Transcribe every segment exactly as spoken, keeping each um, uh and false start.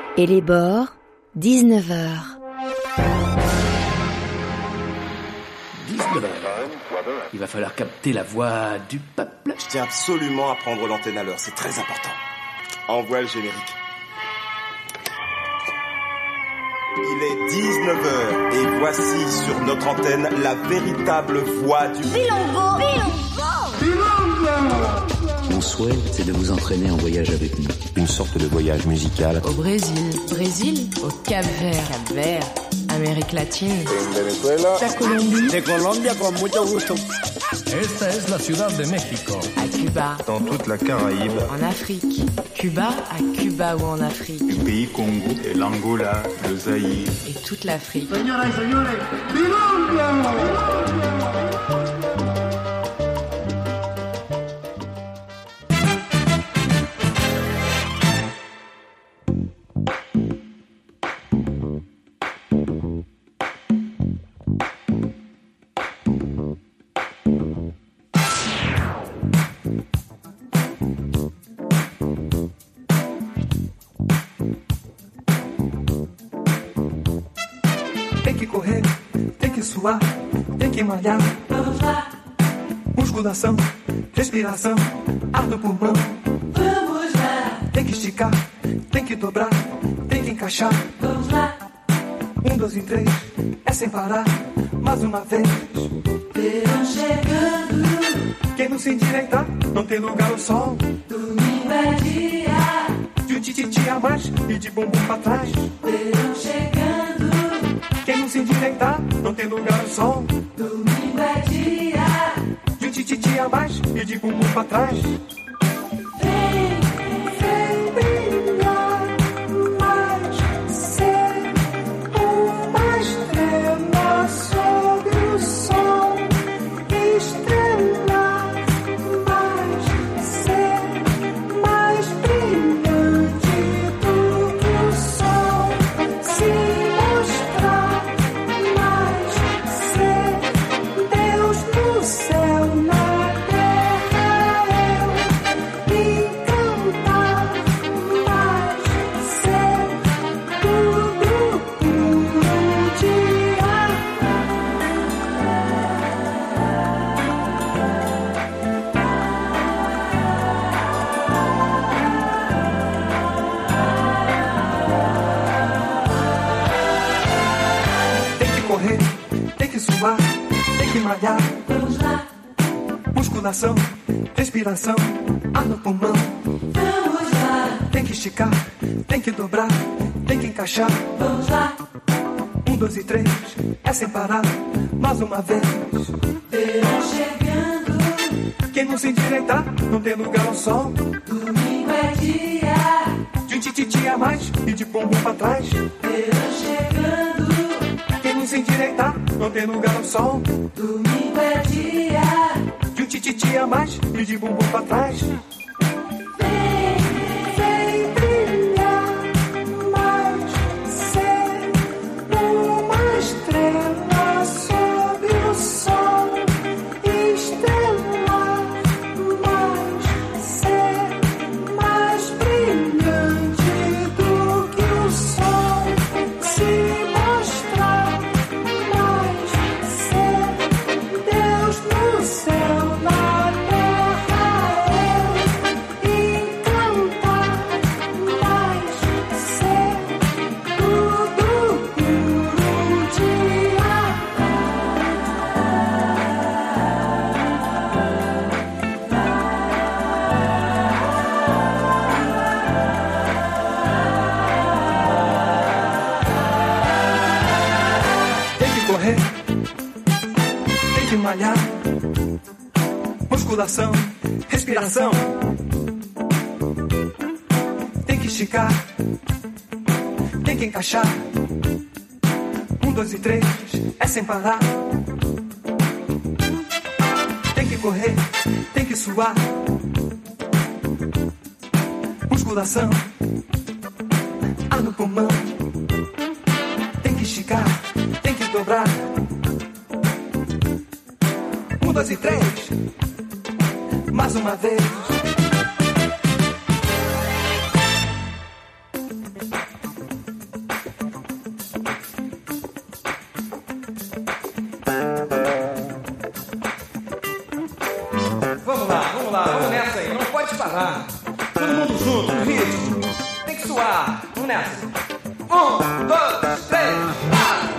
Et les bords, dix-neuf heures. dix-neuf heures. Il va falloir capter la voix du peuple. Je tiens absolument à prendre l'antenne à l'heure, c'est très important. Envoie le générique. Il est dix-neuf heures et voici sur notre antenne la véritable voix du... Bilongo, Bilongo, Bilongo. Mon souhait, c'est de vous entraîner en voyage avec nous. Une sorte de voyage musical. Au Brésil, Brésil, au Cap-Vert, Cap-Vert, Amérique latine, en Venezuela, la Colombie, de Colombia con mucho gusto. Esta es la ciudad de México. À Cuba, dans toute la Caraïbe, en Afrique, Cuba à Cuba ou en Afrique, du pays Congo, et l'Angola, le Zaïre et toute l'Afrique. Señoras y señores, Bilongo. Tem que correr, tem que suar, tem que malhar. Vamos lá. Musculação, respiração, ar no pulmão. Vamos lá. Tem que esticar, tem que dobrar, tem que encaixar. Vamos lá. Um, dois e três, é sem parar, mais uma vez. Verão chegando. Quem não se endireitar, não tem lugar ao sol. Domingo é dia. De um tititi a mais e de bumbum pra trás. Verão chegando. Quem não se endireitar, não tem lugar ao sol. Domingo é dia. De um tititi a mais e de bumbum pra trás. Vem, Vem brilhar mais, ser uma estrela sobre o sol. Estrelar mais, ser mais brilhante do que o sol. Se mostrar mais, ser Deus no céu, na terra eu. Encantar mais, ser tudo puro de amor. Tem que correr, tem que suar, tem que malhar. vamos lá. Musculação, respiração, ar no pulmão. Vamos lá. Tem que esticar, tem que dobrar, tem que encaixar. Vamos lá. Um, dois e três, é sem parar, mais uma vez. Verão chegando. Quem não se endireitar, não tem lugar ao sol. Domingo é dia. De um tititi a mais e de bumbum pra trás. Verão chegando. Quem não se endireitar, não tem lugar ao sol. Domingo é dia. De um tititi a mais e de bumbum pra trás. Vem, Vem brilhar mais, ser uma estrela sobre o sol. Estrelar mais, ser mais brilhante do que o sol. Se mostrar mais, ser Deus no céu, na terra eu. Encantar mais, ser tudo puro de amor. Tem que correr, tem que malhar. Musculação, respiração. Tem que esticar, tem que encaixar. Um, dois e três, é sem parar. Tem que correr, tem que suar. Musculação, ar no pulmão. Tem que esticar, tem que dobrar. Um, dois e três, mais uma vez. que suar. Vamos nessa. Um, dois, três, quatro.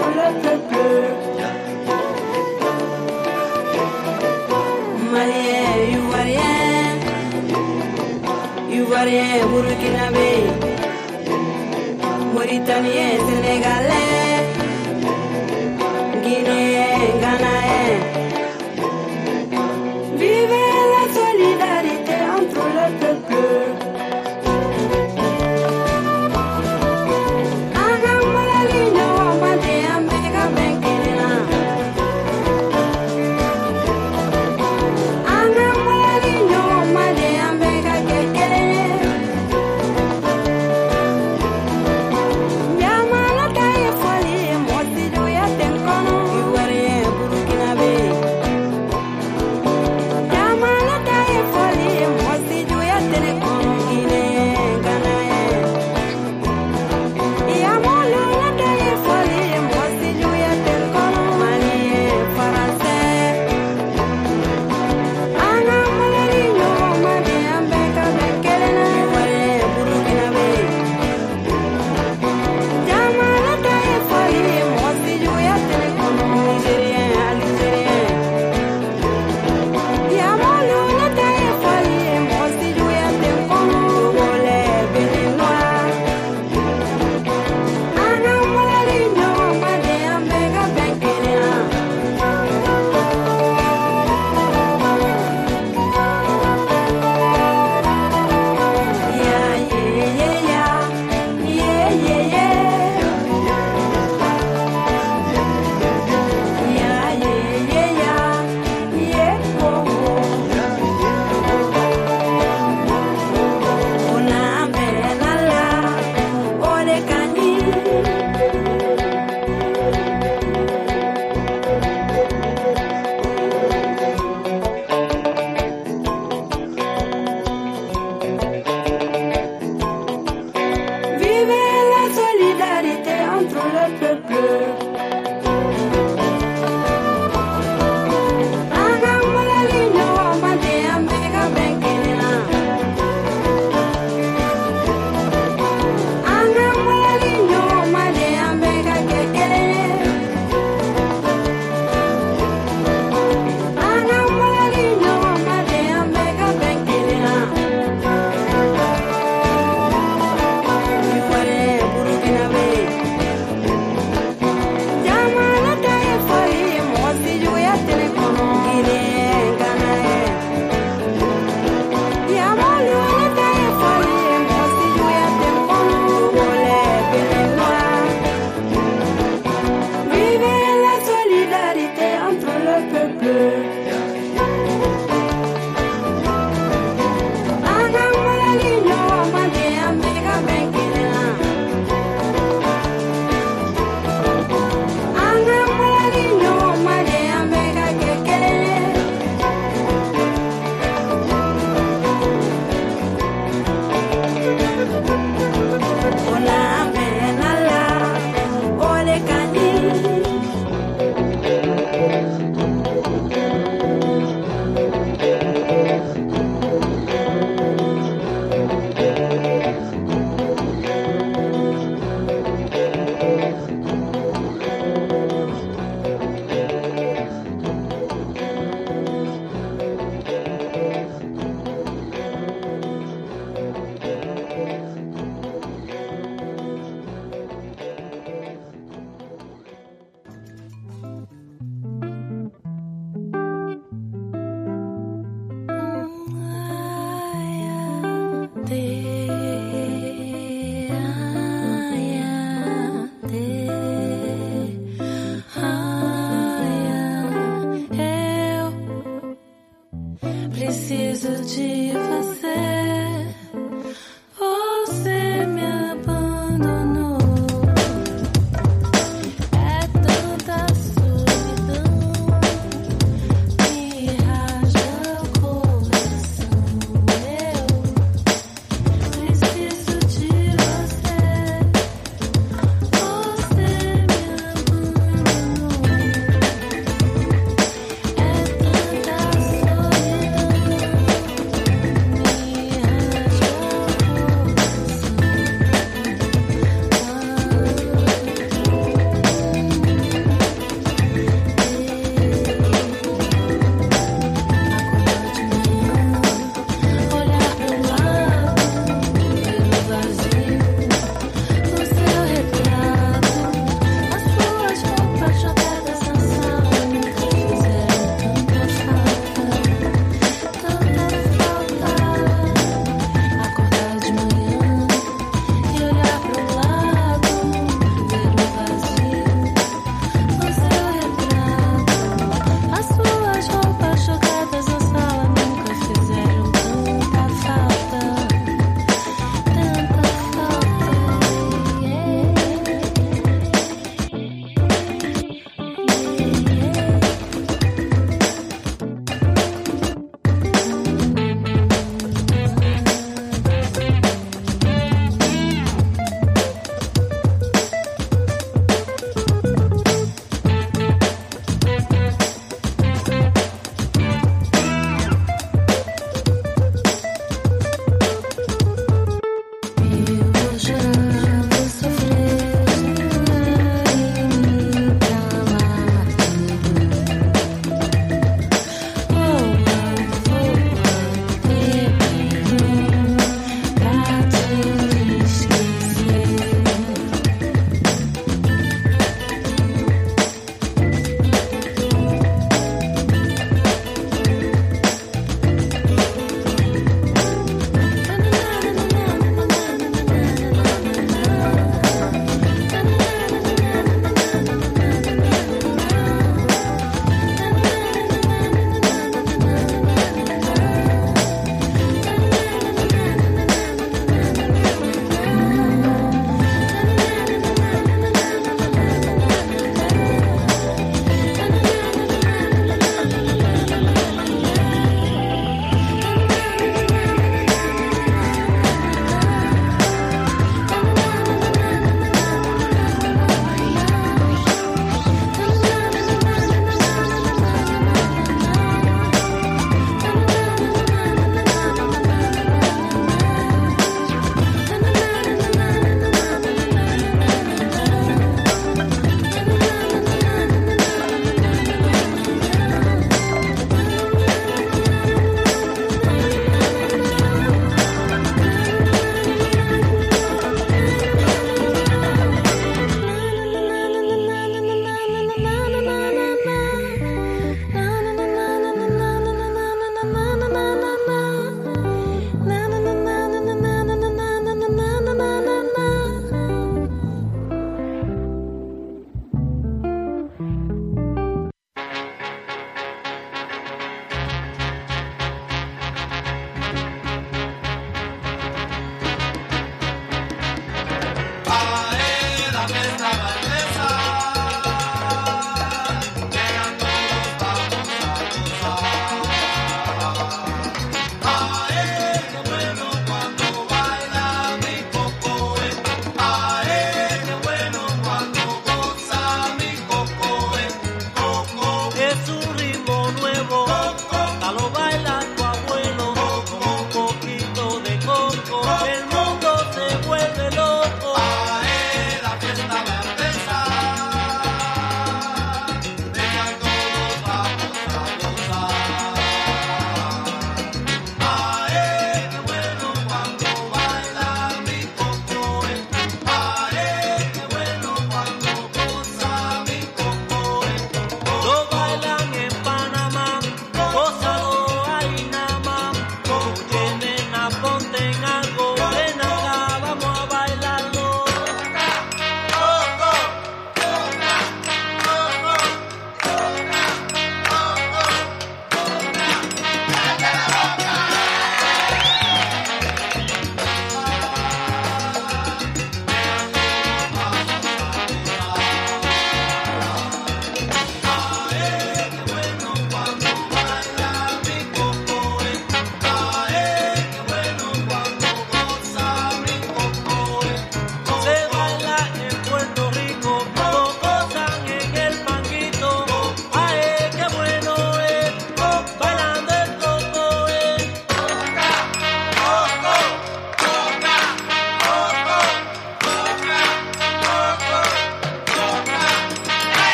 entre le peuple. Malien, Ivoirien, Ivoirien, Burkinabé, Mauritanien, Sénégalais, Guinéen, Ghanaen. Vivez la solidarité entre le peuple.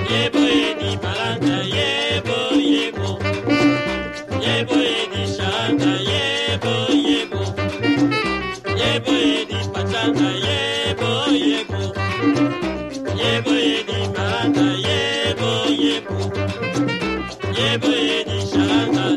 Yebo edi balanga, yebo yebo. Yebo edi shanga, yebo yebo. Yebo edi pachanga, yebo yebo. Yebo edi balanga, yebo yebo. Yebo edi shanga.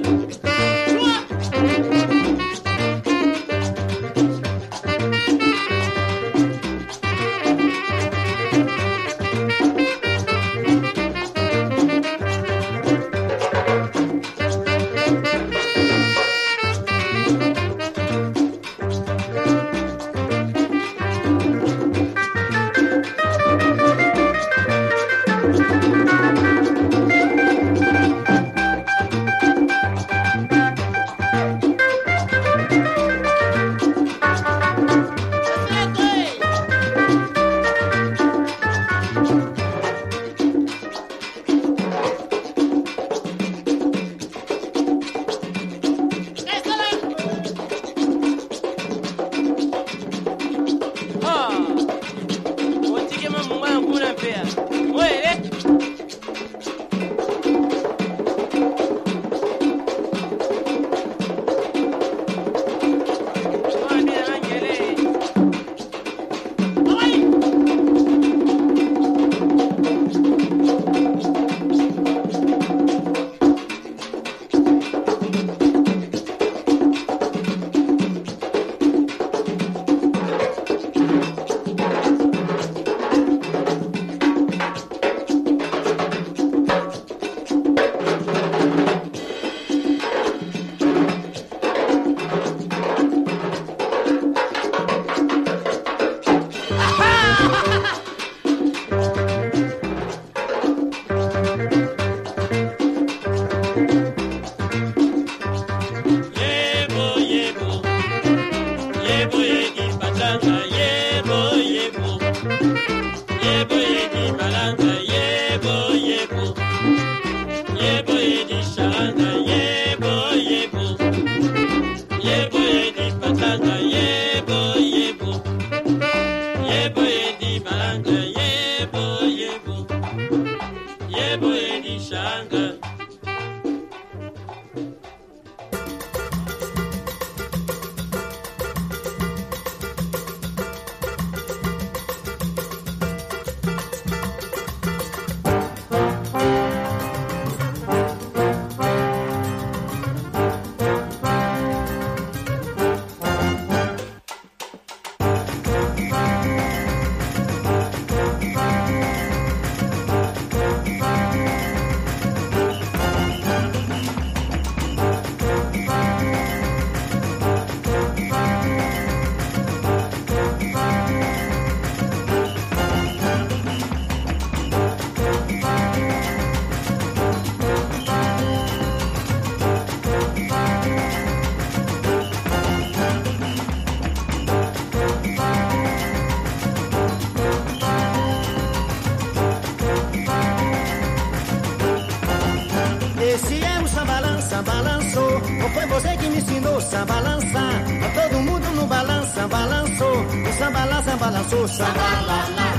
Balançou, sambalala.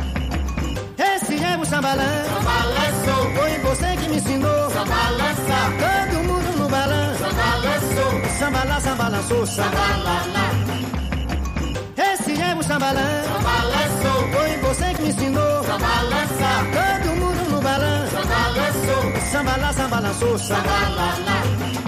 Esse é o sambalã. Sambalançou. Foi você que me ensinou. Sambalança. Todo mundo no balanço. Sambalançou. Sambalá, sambalançou, sambalala. Esse é o sambalã. Sambalançou. Foi você que me ensinou. Sambalança. Todo mundo no balanço. Sambalançou. Sambalá, sambalançou, sambalala.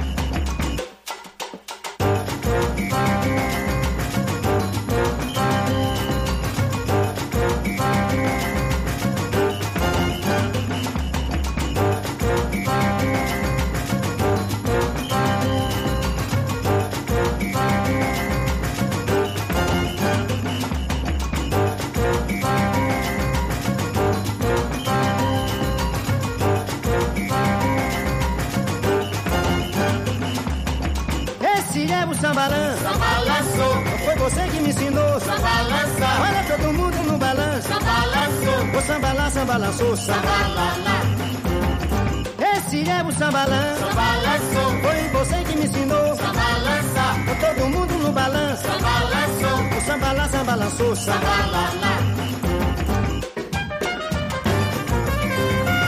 Sambalã, sambalançou. Foi você que me ensinou. Sambalança. Olha todo mundo no balanço. Sambalançou. O sambalá, sambalançou, sambalala. Esse é o sambalã. Sambalançou. Foi você que me ensinou. Sambalança. Todo mundo no balanço. Sambalançou. O sambalá, sambalançou, sambalala.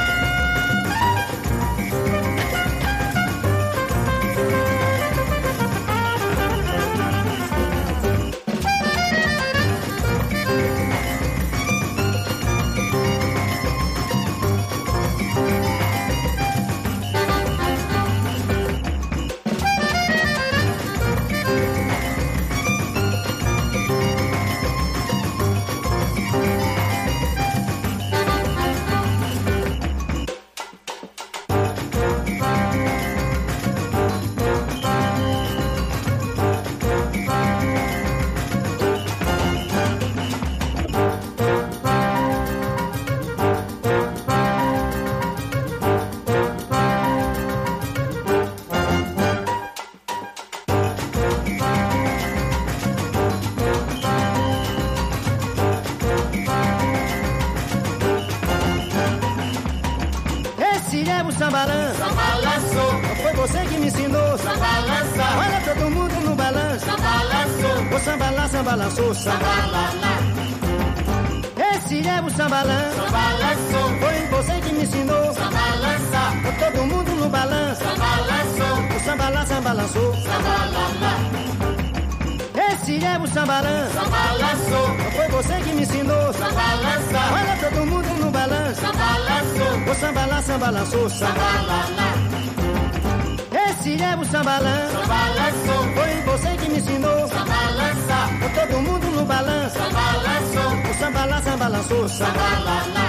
Esse é o sambalã, sambalançou. Foi você que me ensinou, sambalança. Olha todo mundo no balanço, sambalançou. Vou sambalá, sambalançou, sambalala. Esse é o sambalã, sambalançou. Foi você que me ensinou, sambalança. Todo mundo no balanço, sambalançou. Vou sambalá, sambalançou, sambalala. Esse é o sambalã, sambalançou. Foi você que me ensinou, sambalança. Olha todo mundo no balanço, sambalançou. Vou sambalá, sambalançou, sambalala. Esse é o sambalã, sambalançou. Foi você que me ensinou, sambalança. Todo mundo no balanço, sambalançou. Vou sambalá, sambalançou, sambalala.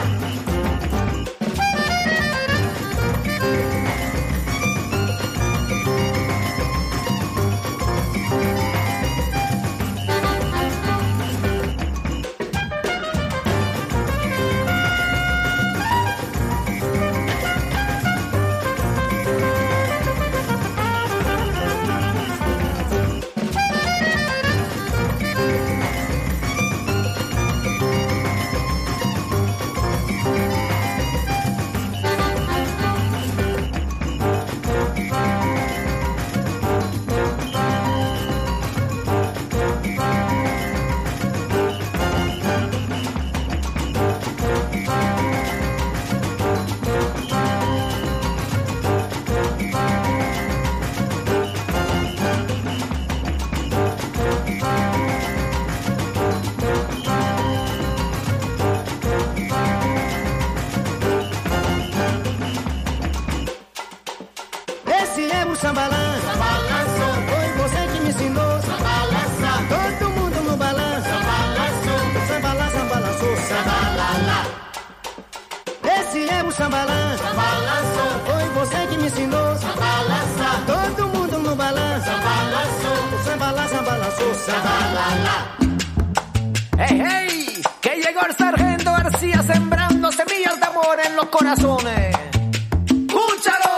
Sambalã, sambalançou. Foi você que me ensinou, sambalança. Todo mundo no balanço, sambalançou. Sambalá, sambalançou, sambalala. Esse é o sambalã, sambalançou. Foi você que me ensinou, sambalança. Todo mundo no balanço, sambalançou. Sambalá, sambalançou, sambalala. Hey, hey, que llegó el sargento García sembrando semillas de amor en los corazones. ¡Escúchalo!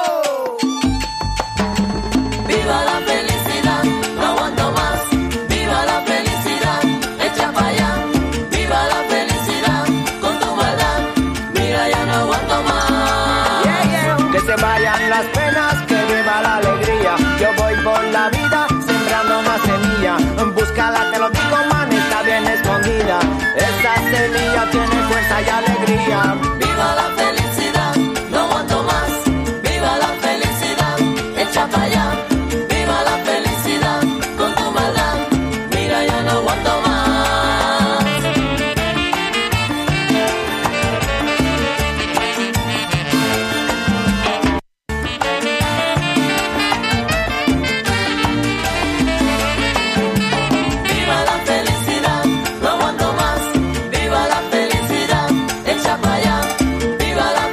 Viva la felicidad, no aguanto más. Viva la felicidad, echa pa' allá. Viva la felicidad, con tu maldad. Mira, ya no aguanto más. Yeah, yeah. Que se vayan las penas, que viva la alegría. Yo voy por la vida, sembrando una semilla. Búscala, te lo digo, man, está bien escondida. Esa semilla tiene fuerza y alegría. Viva la felicidad, no aguanto más. Viva la felicidad, echa pa' allá. Viva la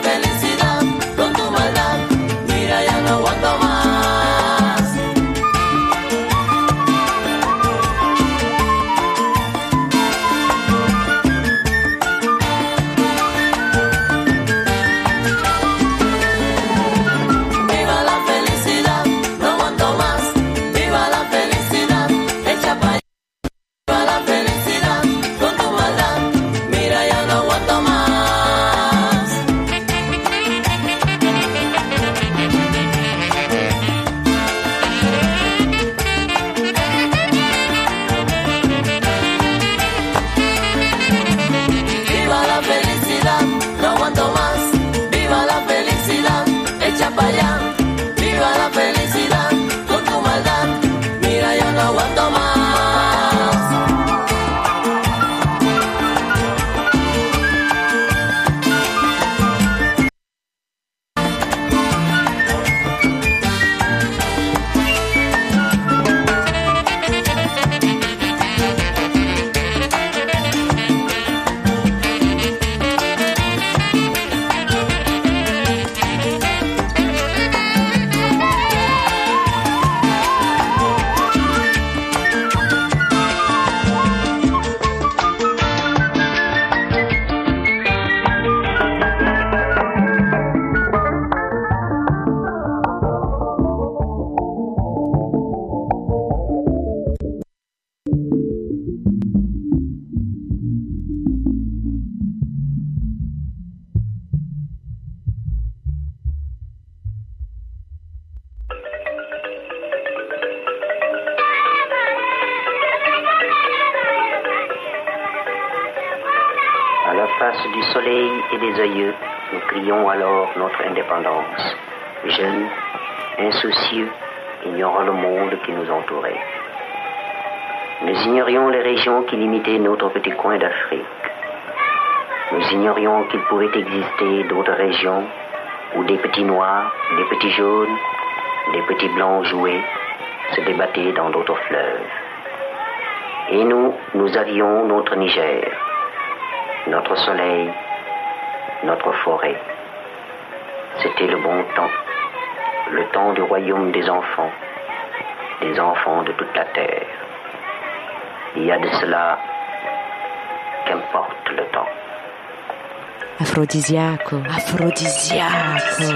face du soleil et des aïeux, nous crions alors notre indépendance. Jeunes, insoucieux, ignorant le monde qui nous entourait. Nous ignorions les régions qui limitaient notre petit coin d'Afrique. Nous ignorions qu'il pouvait exister d'autres régions où des petits noirs, des petits jaunes, des petits blancs joués se débattaient dans d'autres fleuves. Et nous, nous avions notre Niger, notre soleil, notre forêt. C'était le bon temps, le temps du royaume des enfants, des enfants de toute la terre. Il y a de cela, qu'importe le temps. Aphrodisiaco, aphrodisiaco.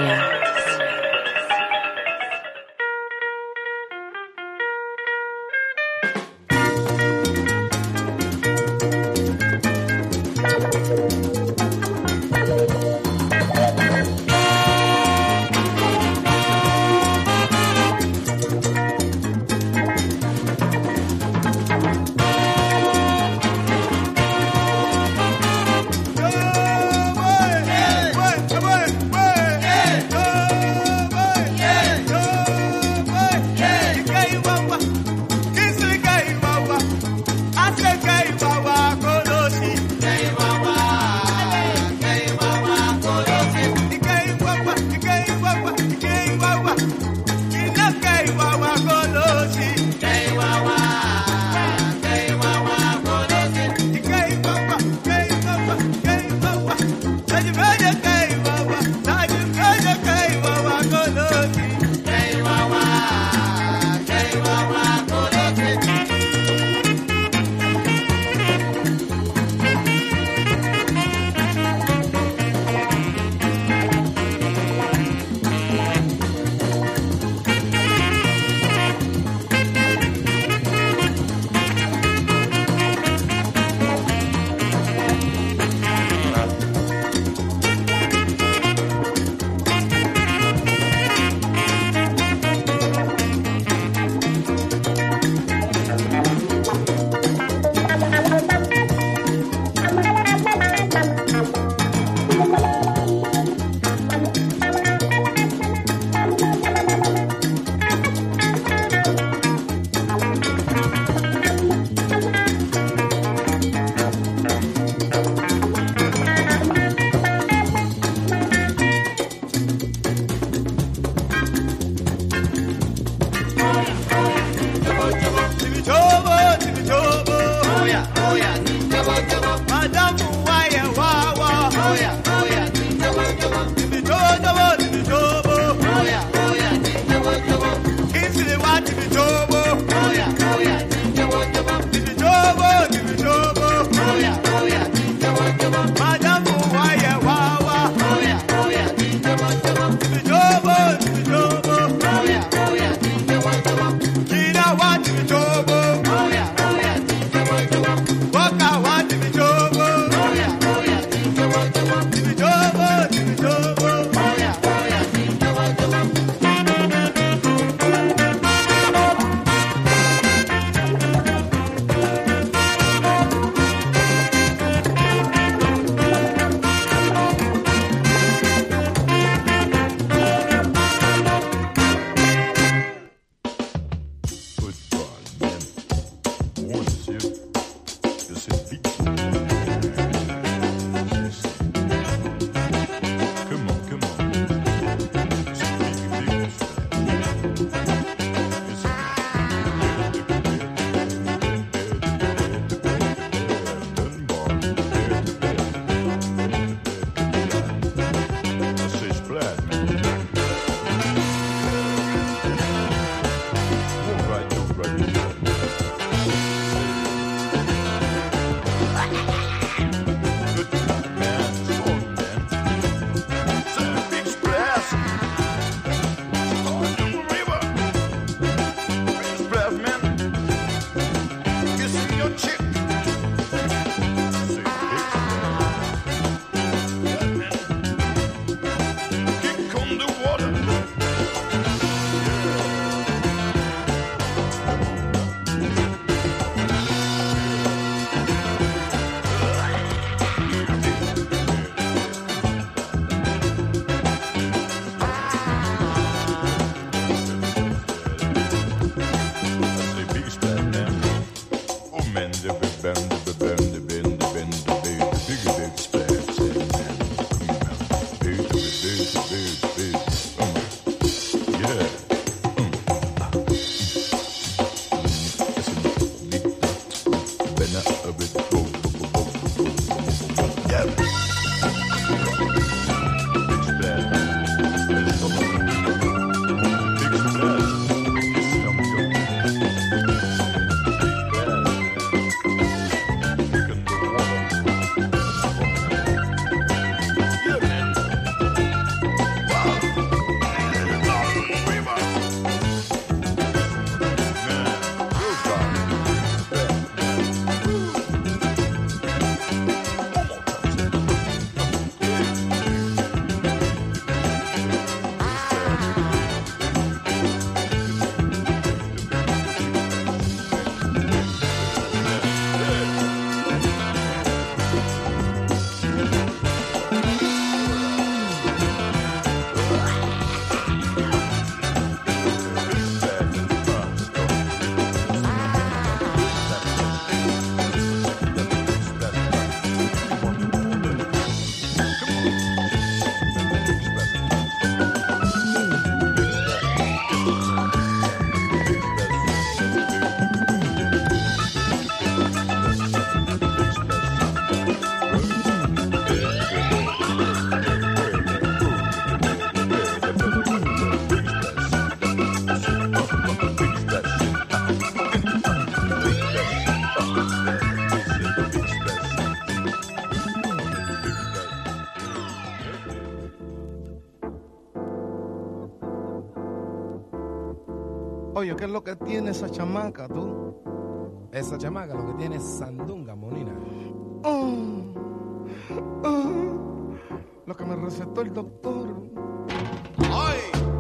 Oye, ¿qué es lo que tiene esa chamaca, tú? Esa chamaca lo que tiene es sandunga, Monina. Oh, oh, lo que me recetó el doctor. ¡Ay!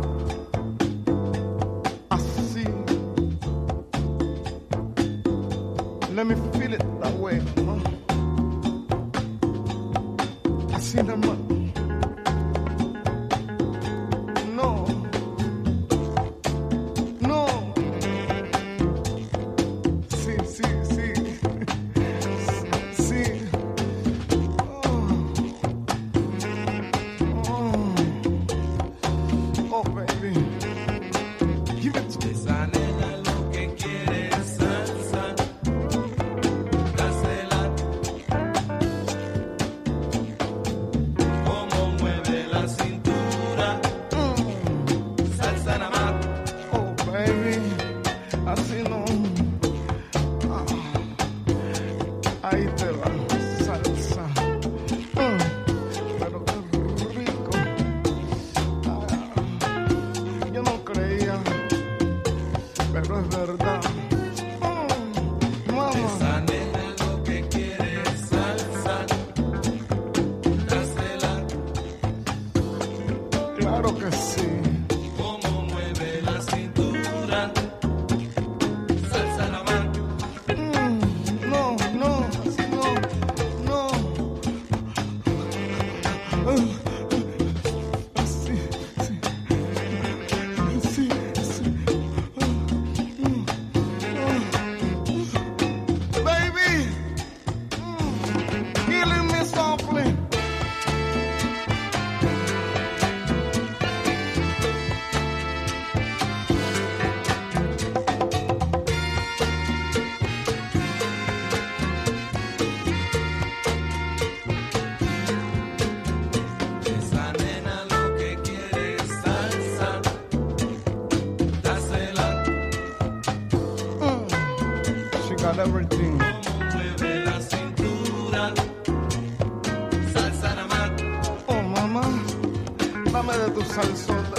Así. Let me feel it that way, ¿no? Así nada más. No. No. Sí, sí, sí. Sí. Oh. Oh. Oh, baby. Give it to me. Esa nena lo que quiere es salsa. Dásela. Como mueve la cintura. Salsa nada más. Oh, baby. Así no. Ah. Ahí te va. Salsa. Mm. Pero qué rico. Ah. Yo no creía. Pero es verdad. Mm. Mamá. Esa nena lo que quiere es salsa. Dásela. Claro que sí. Como mueve la cintura. Salsa nada más. Mm. No, no, así no, no. Ah. Así, sí. Sí, sí. Ah. Mm. Ah. Baby, mm. Killing me softly. Esa nena lo que quiere es salsa. Dásela. Mm. She got everything. Como mueve la cintura. Salsa nada más. Oh, mamá, dame de tu salsota.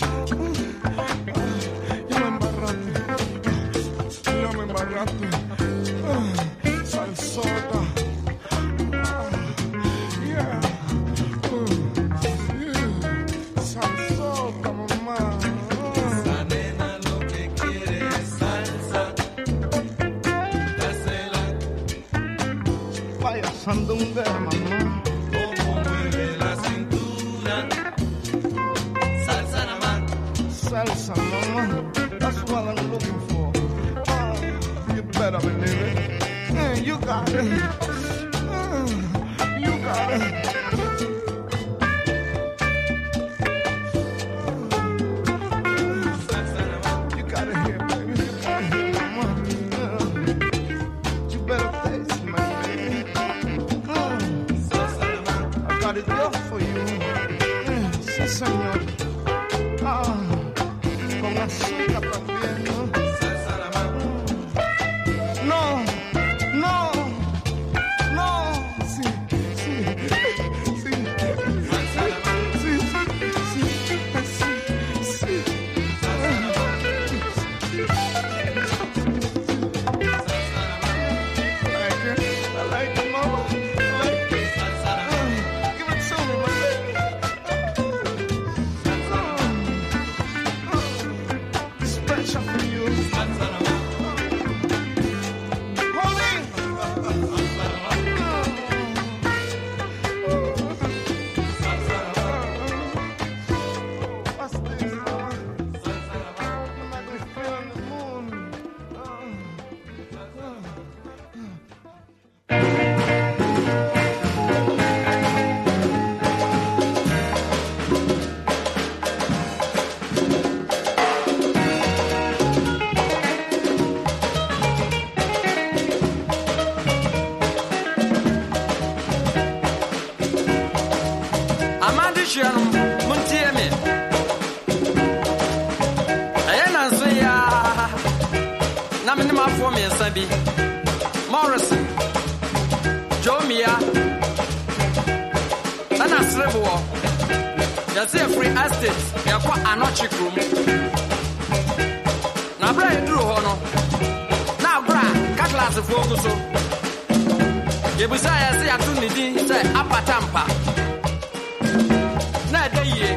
Ya me embarraste. Ya me embarraste. Ah, Salsota. Ah, yeah. Uh, yeah. Salsota, mamá. Esa nena lo que quiere es salsa. Dásela. Vaya sandunguera, mamá. Como mueve la cintura. Salsa nada más. Salsa, mamá. That's what I'm looking for. Ah, you better believe it. Eh, you got it. Ah, you got it. You got it here, baby. You got it here, mama. Uh, you better taste my baby. Uh, I got it just for you. Eh, sí, señor. Ah, con azúcar también, ¿no? Salsa nada más. No, no, no. Sí, sí, sí. Salsa nada más. Sí, sí, sí, sí, sí. I like it, I like it, mama. I like it. Salsa nada más. Uh, give it to me, my baby. Uh, uh, special for you. Salsa nada más. Hold it. What's this, mama? You make me feel in the moon. Uh, Amadi Shiano, Muntiemi. Ayana Zia Naminima for me, Sabi Morrison, Jomia, and a Srevo. There's a free estate, they're quite an room. brain drew hono. Now, bra, Catlas of Focus. You was I say, I couldn't need say, Upper Tampa. Not a year.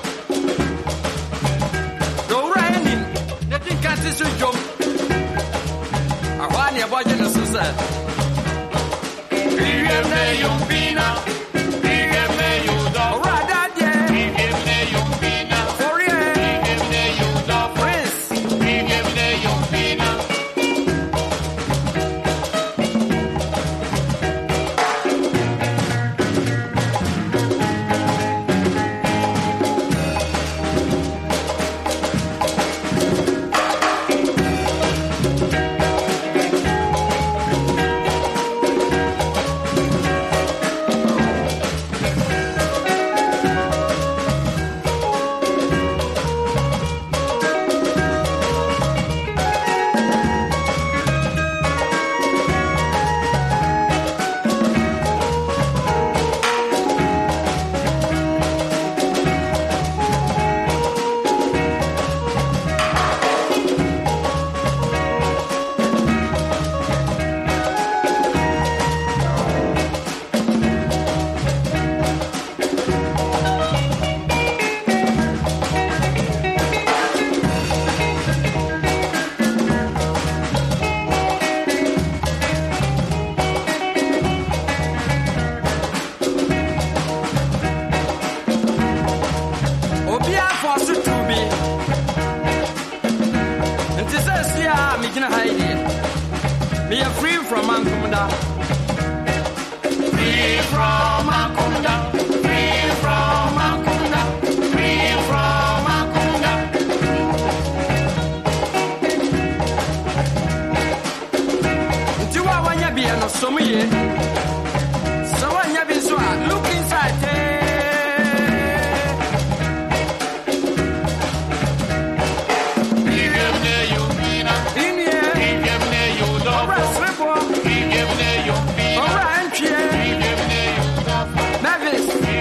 Go raining, the thing can't see you jump. I want your body to say, Big me, you pina, big me, you dog. Right, yeah, big me, you pina, for you, big me, you dog, Prince, big me, you pina. Mavis.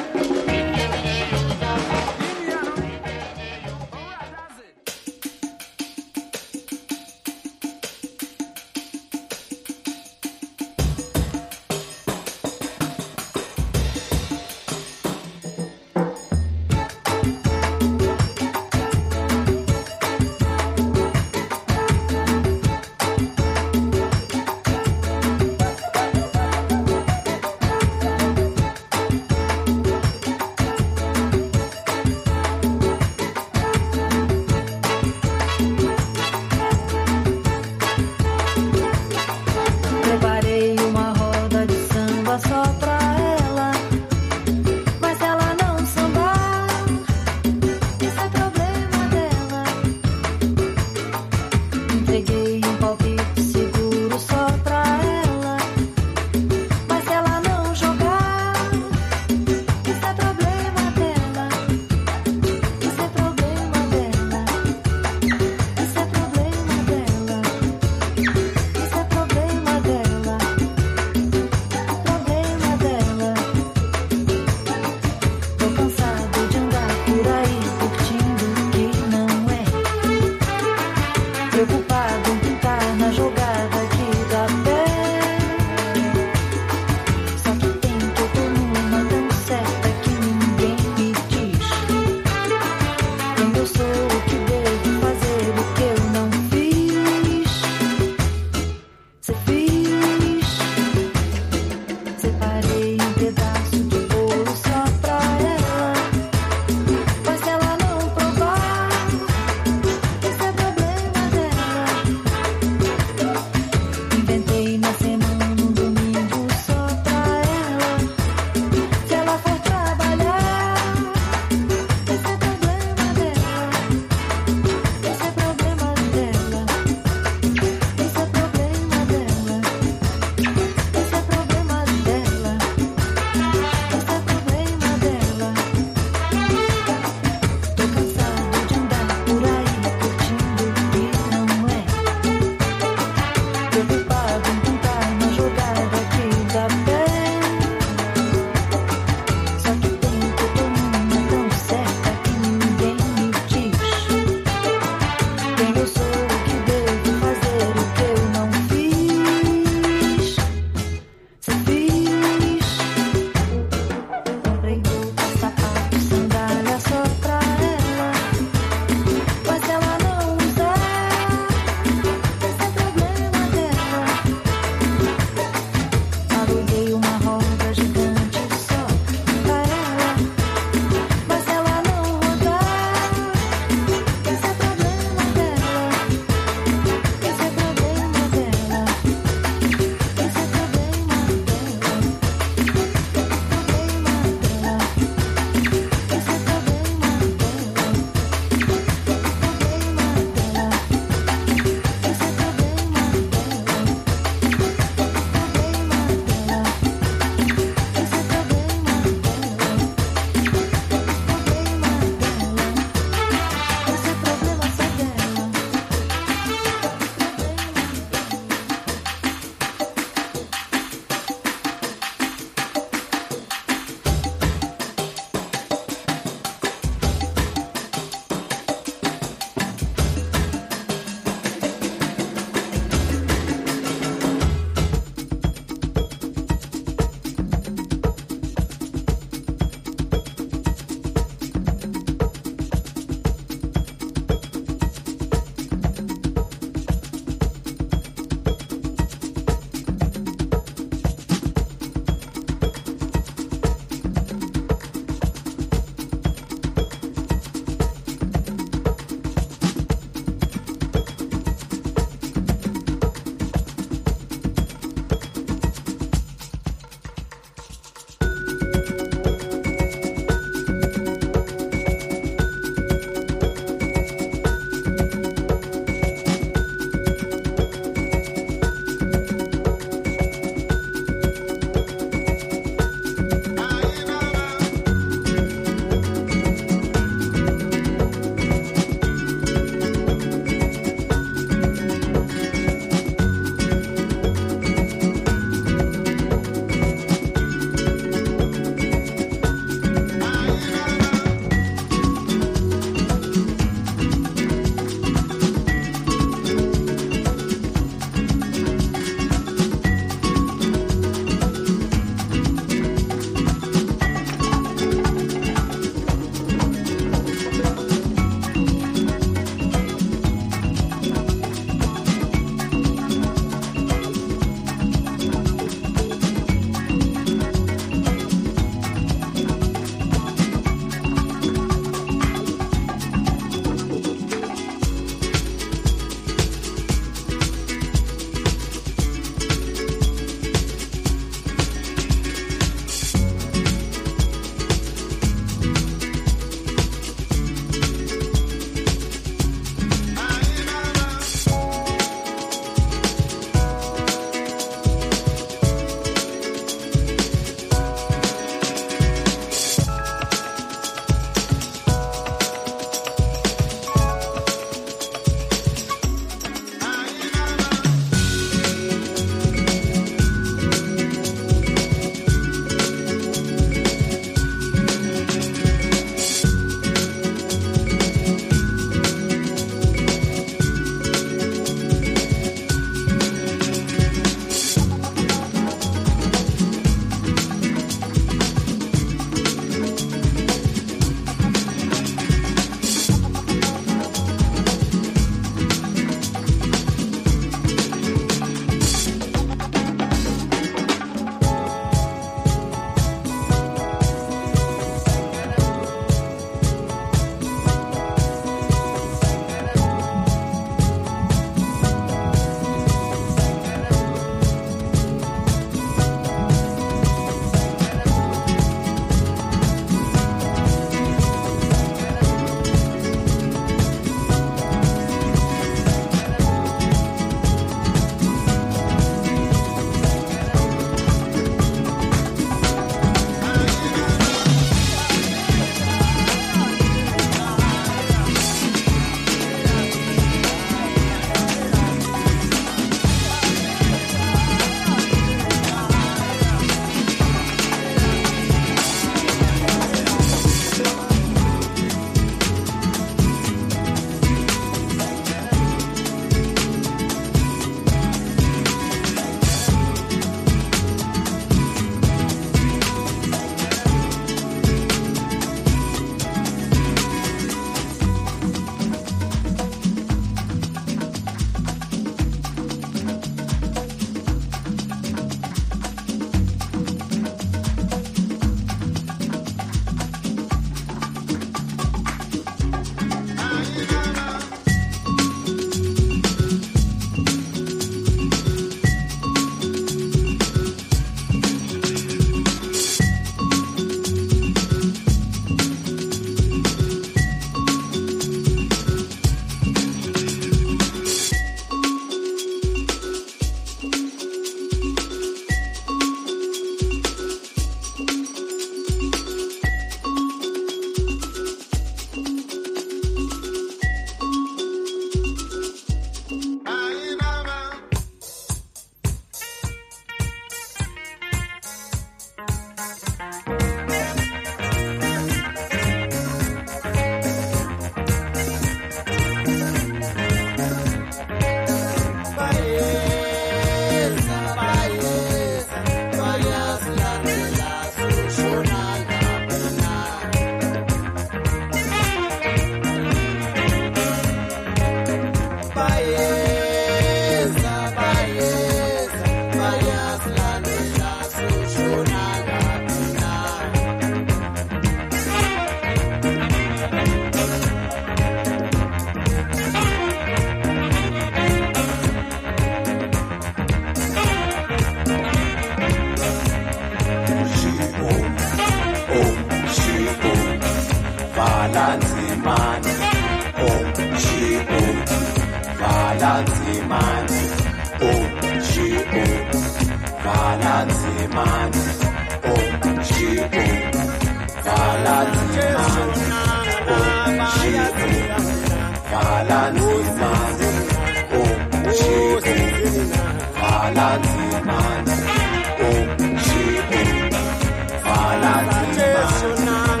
man, oh she oh, Valentine man, oh she oh, Valentine man, oh she oh, Valentine man, oh she oh, Valentine man,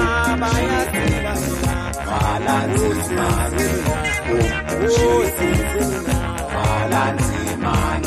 Valentine man, oh she oh, Valentine man.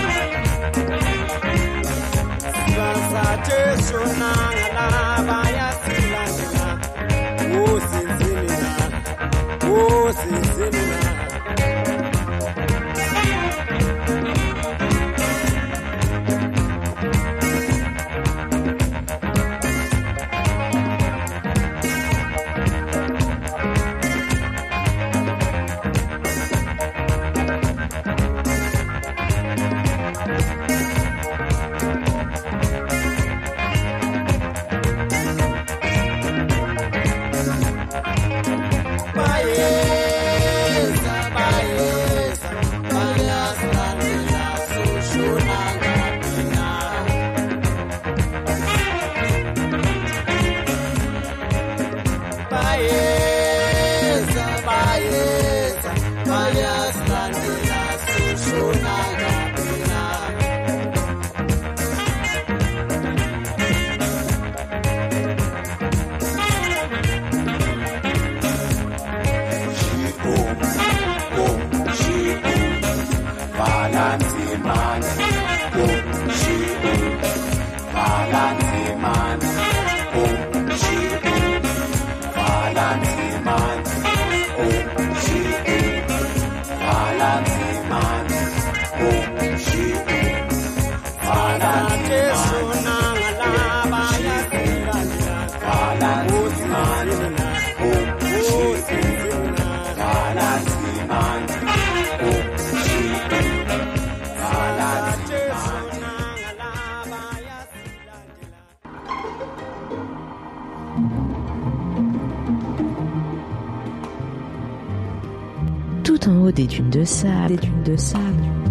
Tout en haut des dunes de sable, des dunes de sable,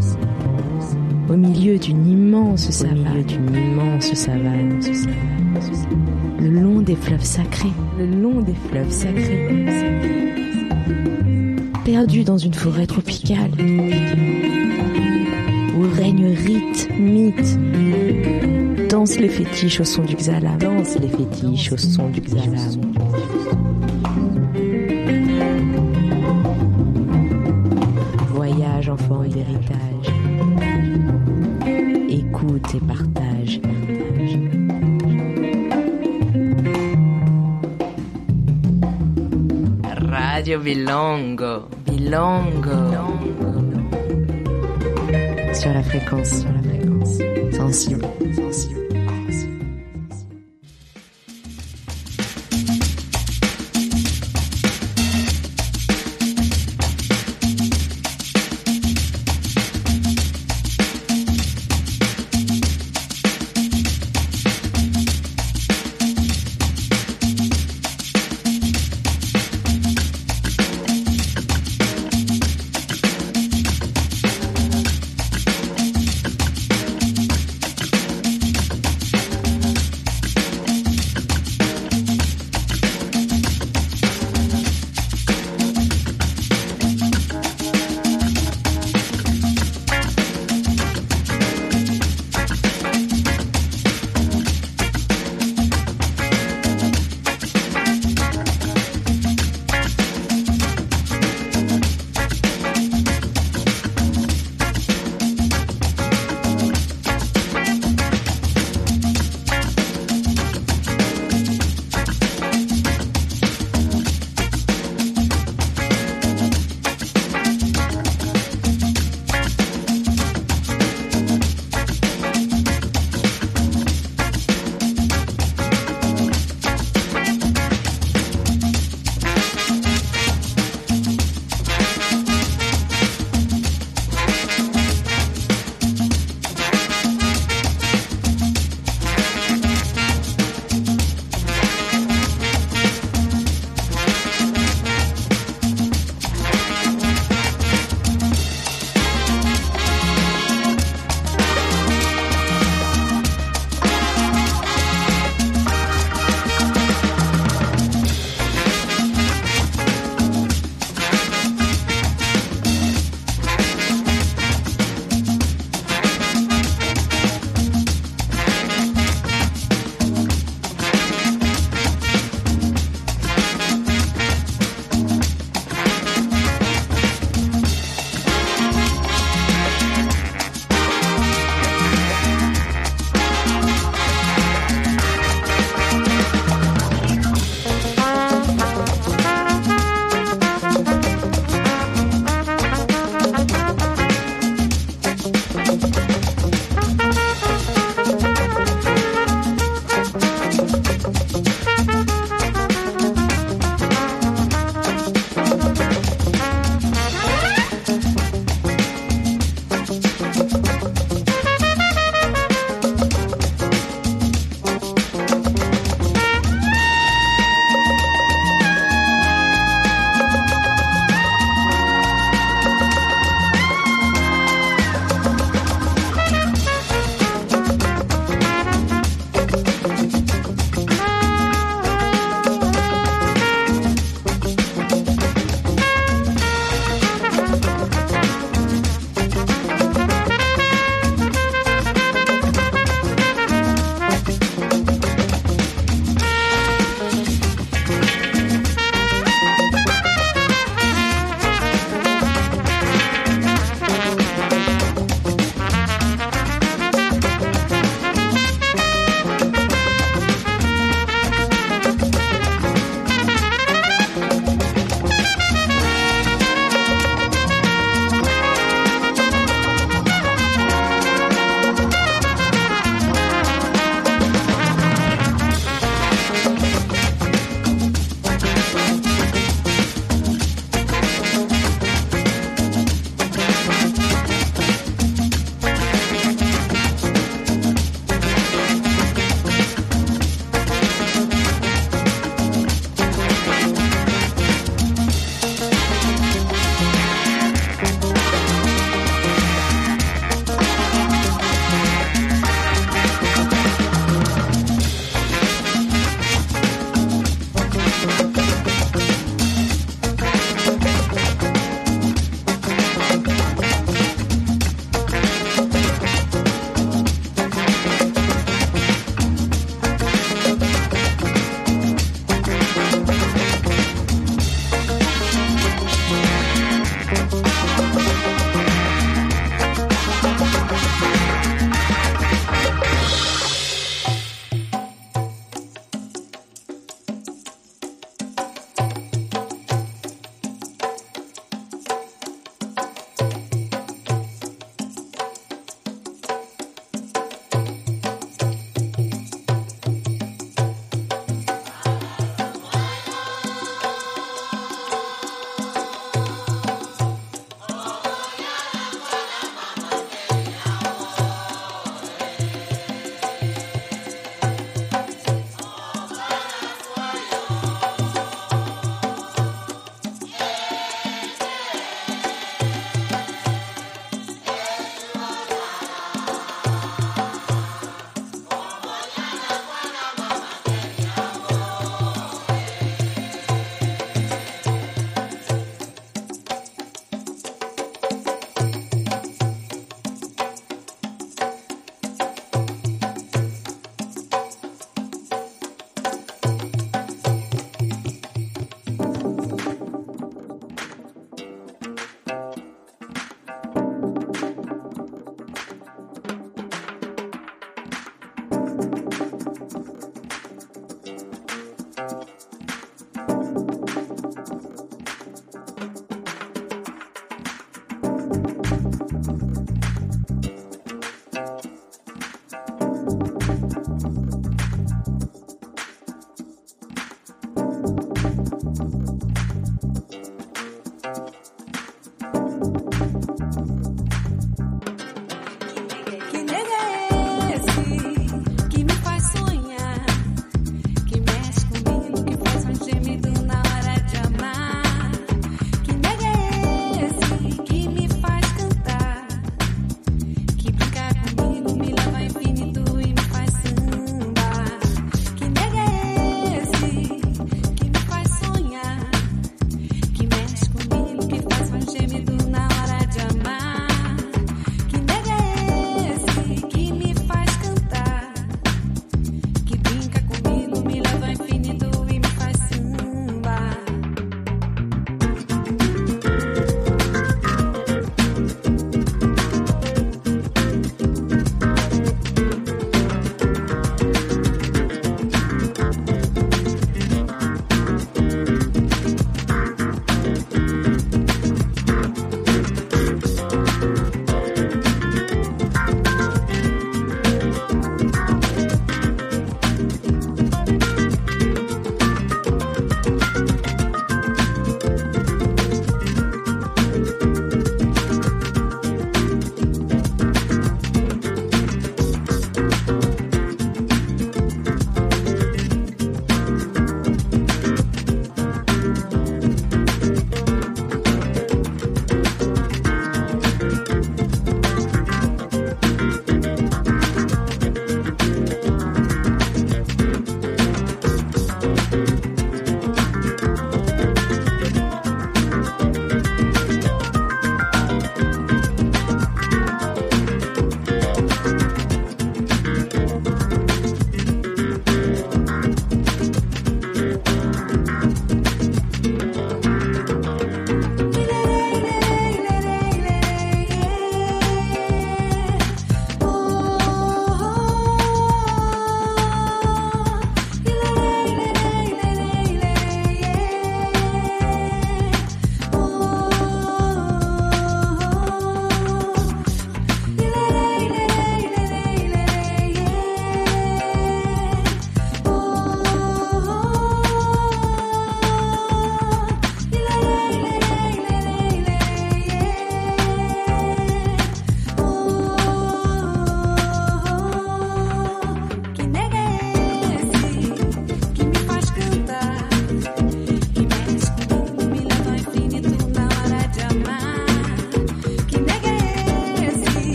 au milieu d'une immense savane, d'une immense savane, le long des fleuves sacrés, le long des fleuves sacrés, perdu dans une forêt tropicale, où règne rite, mythe, danse les fétiches au son du xalam, danse les fétiches au son du xalam. Voyage, enfant et héritage, écoute et partage. Radio Bilongo, Bilongo, sur la fréquence, sur la fréquence, sensible, sensible.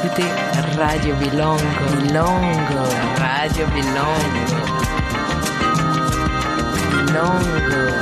écoutez Radio Bilongo. Bilongo. Radio Bilongo. Bilongo.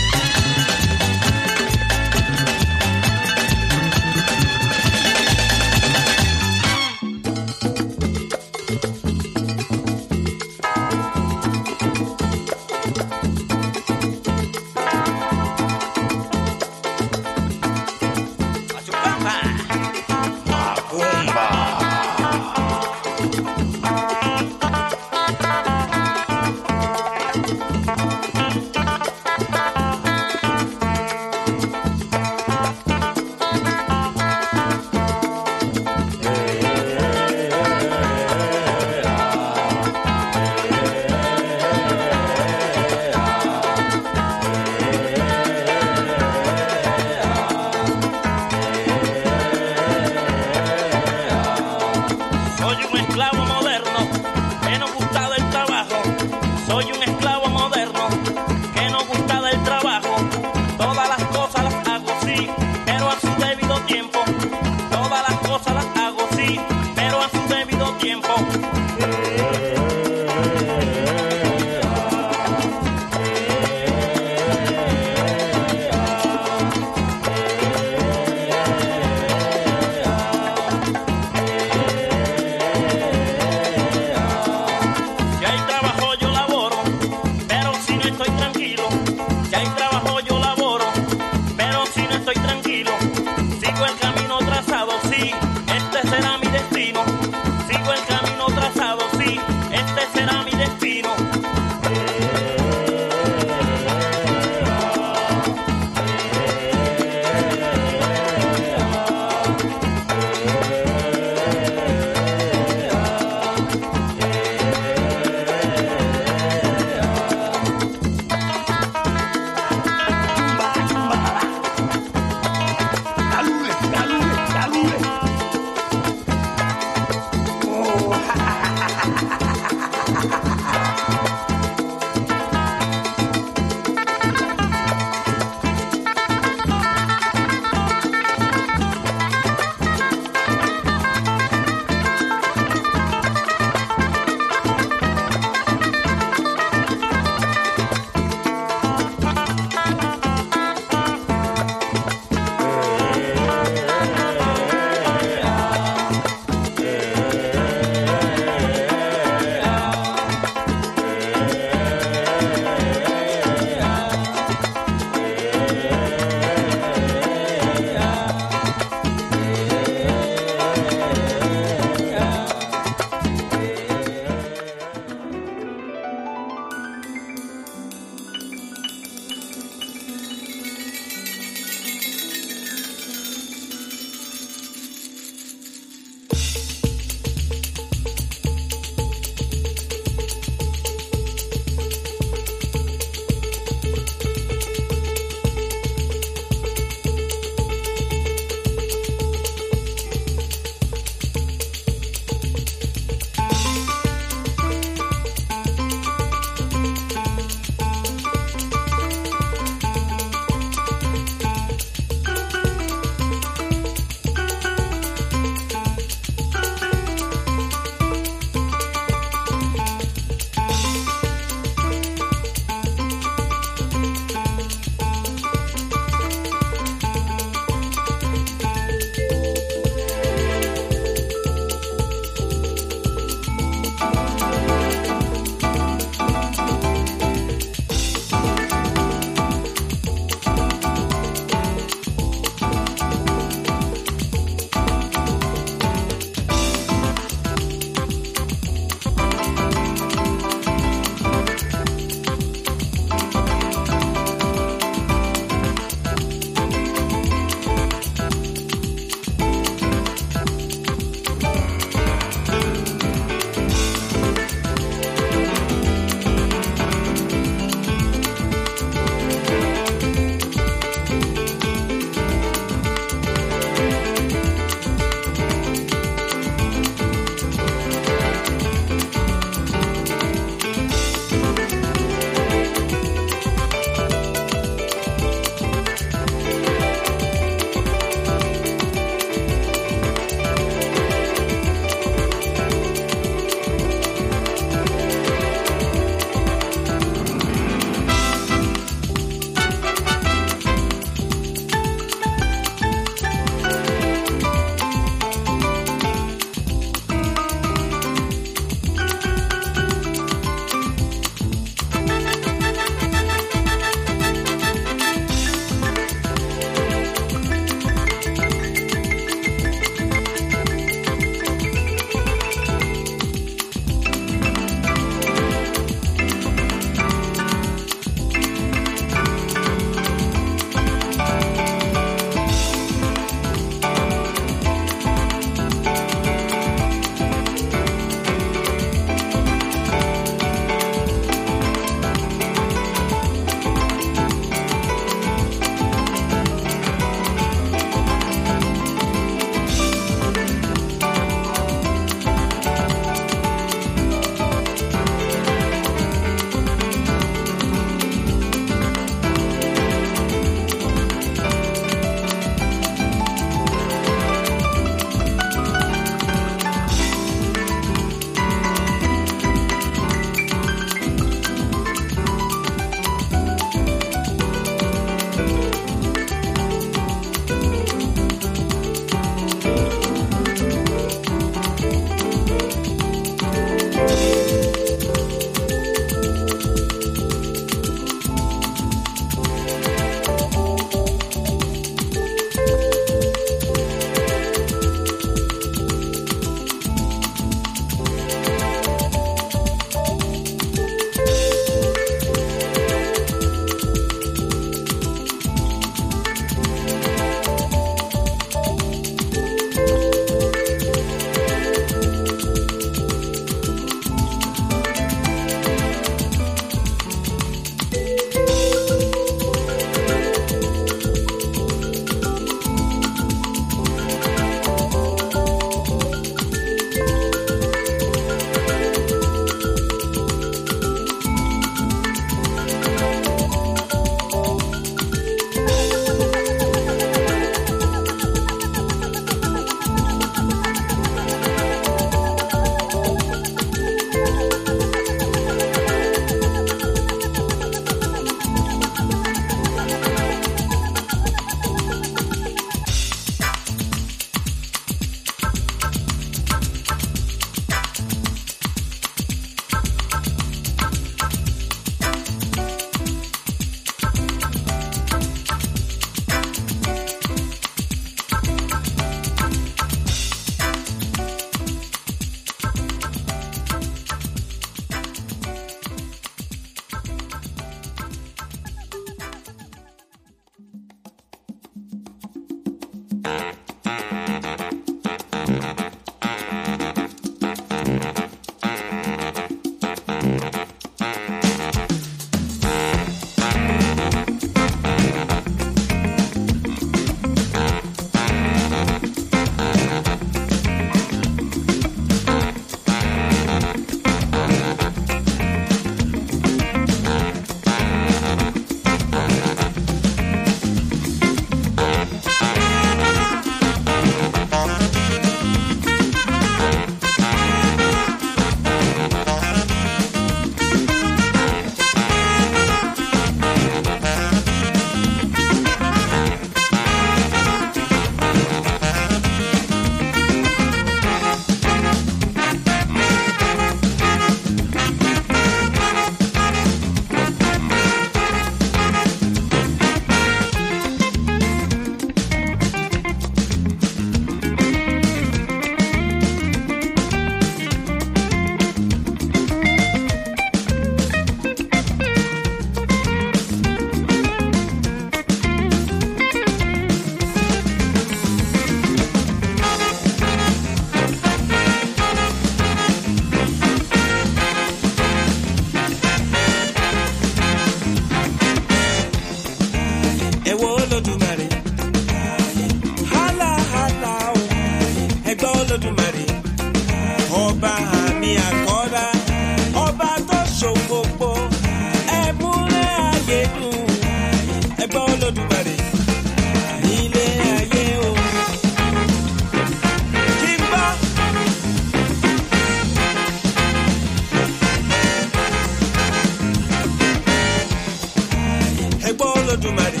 Olódùmarè.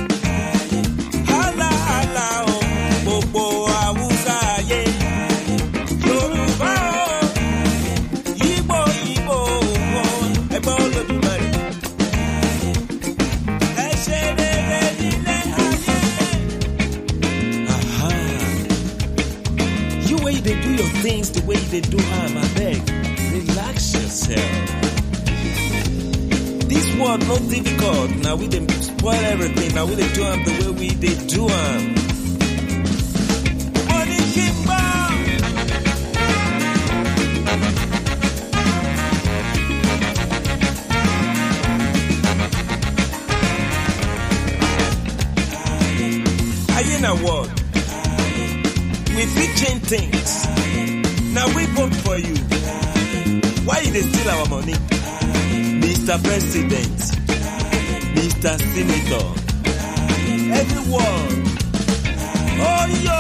Hálà hálà o, gbogbo Haúsá ayé. Yorùbá o, Ìgbò Ìgbò o, ẹgbẹ́ Olódùmarè. Ẹ ṣe rere nílé ayé. Aha. You way they do your things the way they do am, abeg. Relax yourself. This world no difficult. Now we dey spoil everything. Now we dey do am the way we dey do am. Money kingdom. Aye na what? We fit change things. Now we vote for you. Why you dey steal our money? Mister President, Mister Senator, everyone. Oh yo!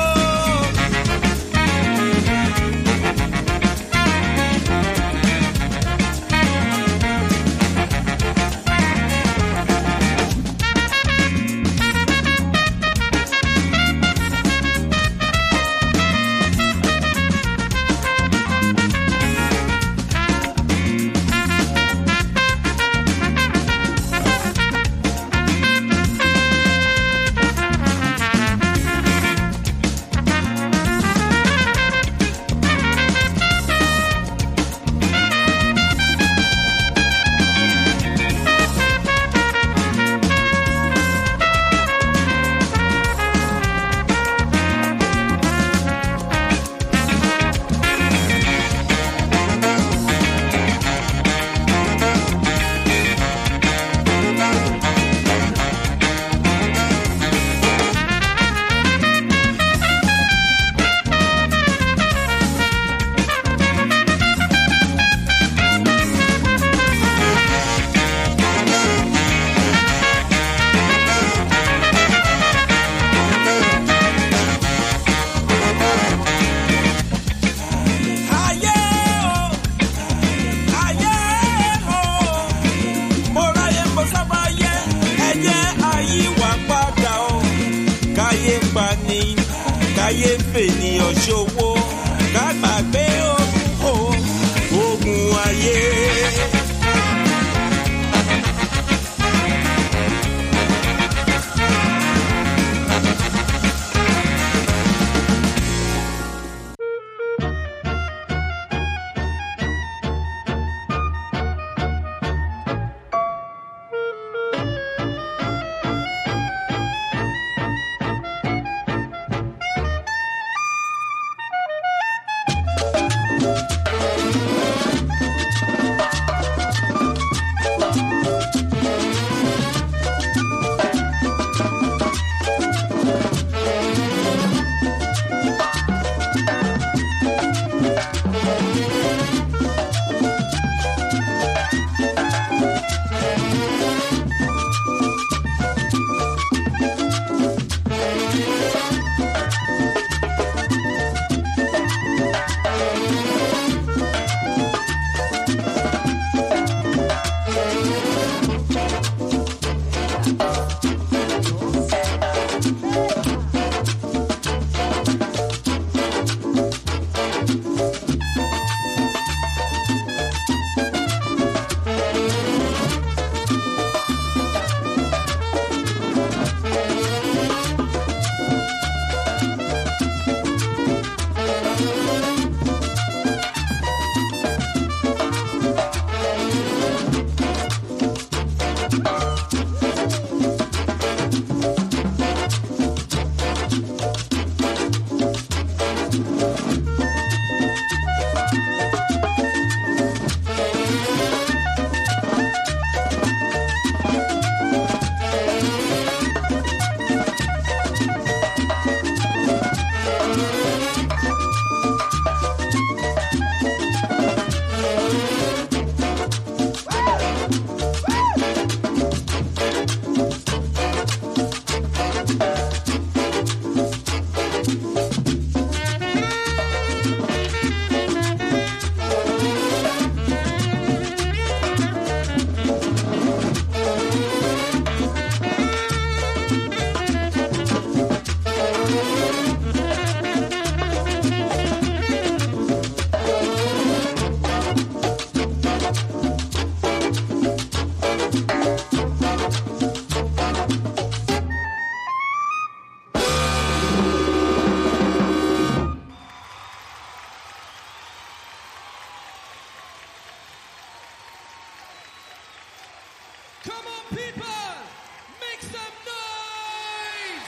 Come on, people, make some noise.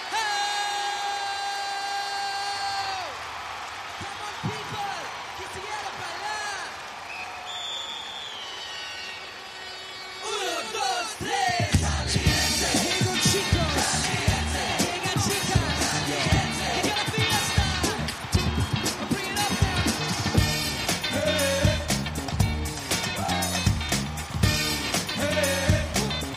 Hey! Come on, people, que se quiera bailar. Uno, dos, tres. Llegan chicos, llegan chicas, llega la fiesta. Bring it up now. Hey. Hey.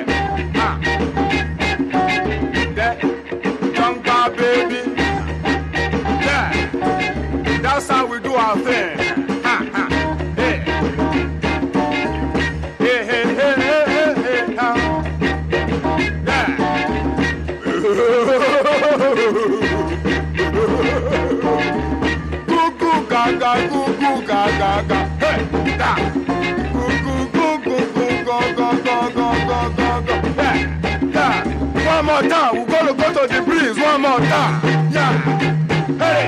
Yeah. Ah. That Jungle baby. Yeah. That's how we do our thing. Ha ha. Hey. Hey hey hey hey hey hey. Ha. Yeah. Goo goo gaga goo goo gaga ga. Hey. Da. Goo goo goo goo goo go go go go go go go. Yeah. Yeah. One more time. We're gonna go to the breeze. One more time. Yeah. Hey.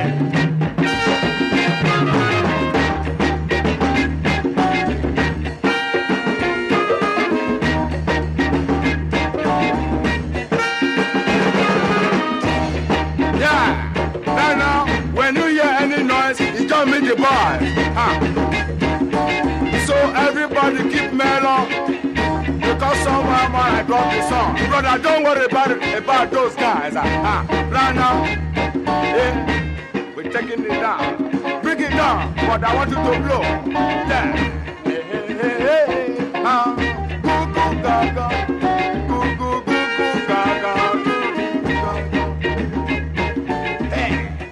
Yeah. Right now, when you hear any noise, it just mean the boy. Ah. So everybody keep mellow. Because someone might I drop the song. Brother, don't worry about it, about those guys. Ah, right now, yeah, we're taking it down. Bring it down, but I want you to blow. Yeah. Hey, hey, hey, hey, hey. Ah, goo goo gaga, goo goo goo goo gaga, goo goo gaga. Hey,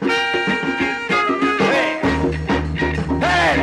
hey, hey.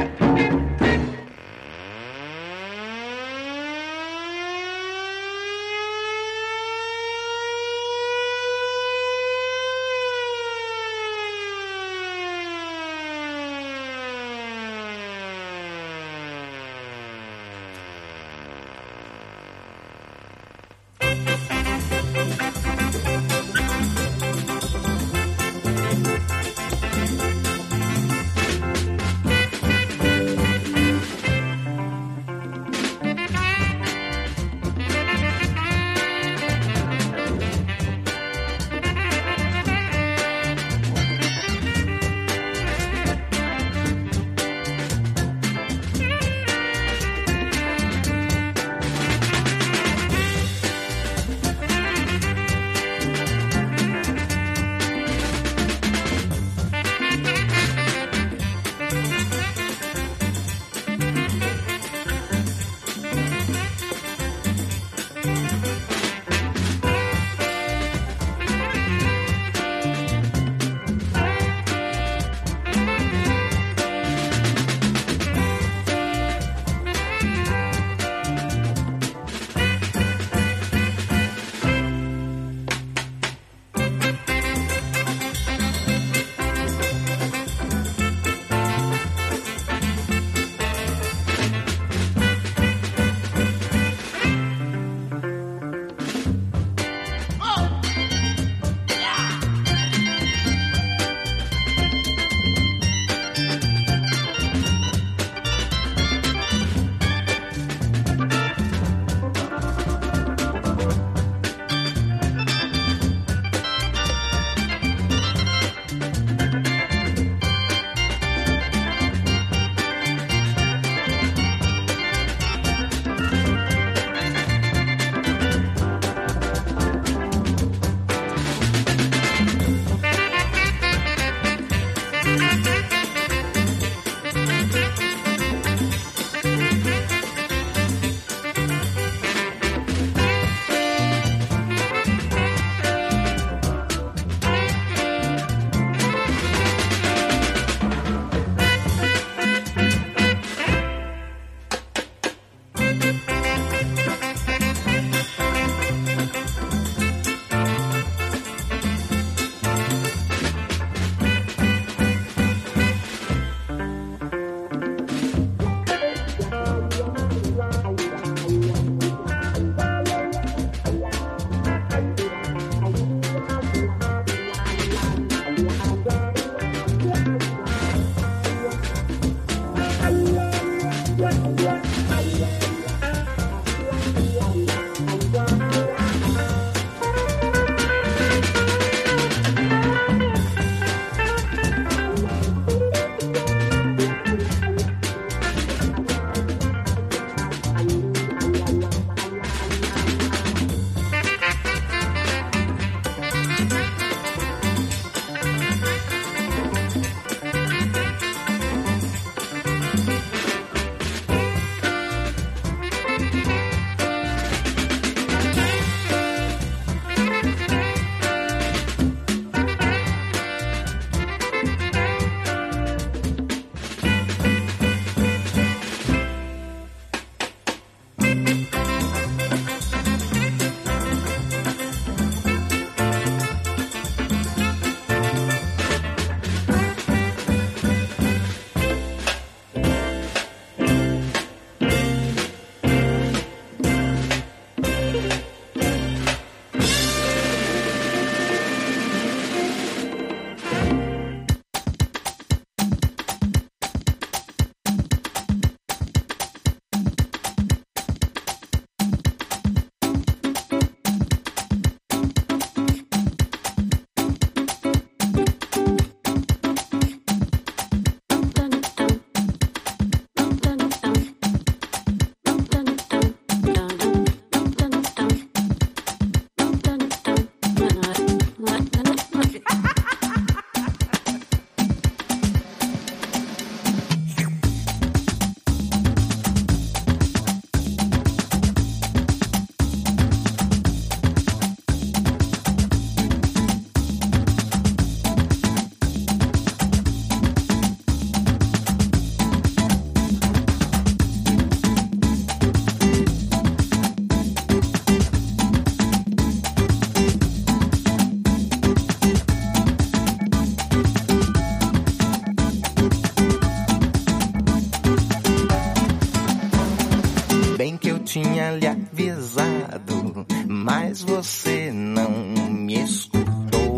mas você não me escutou.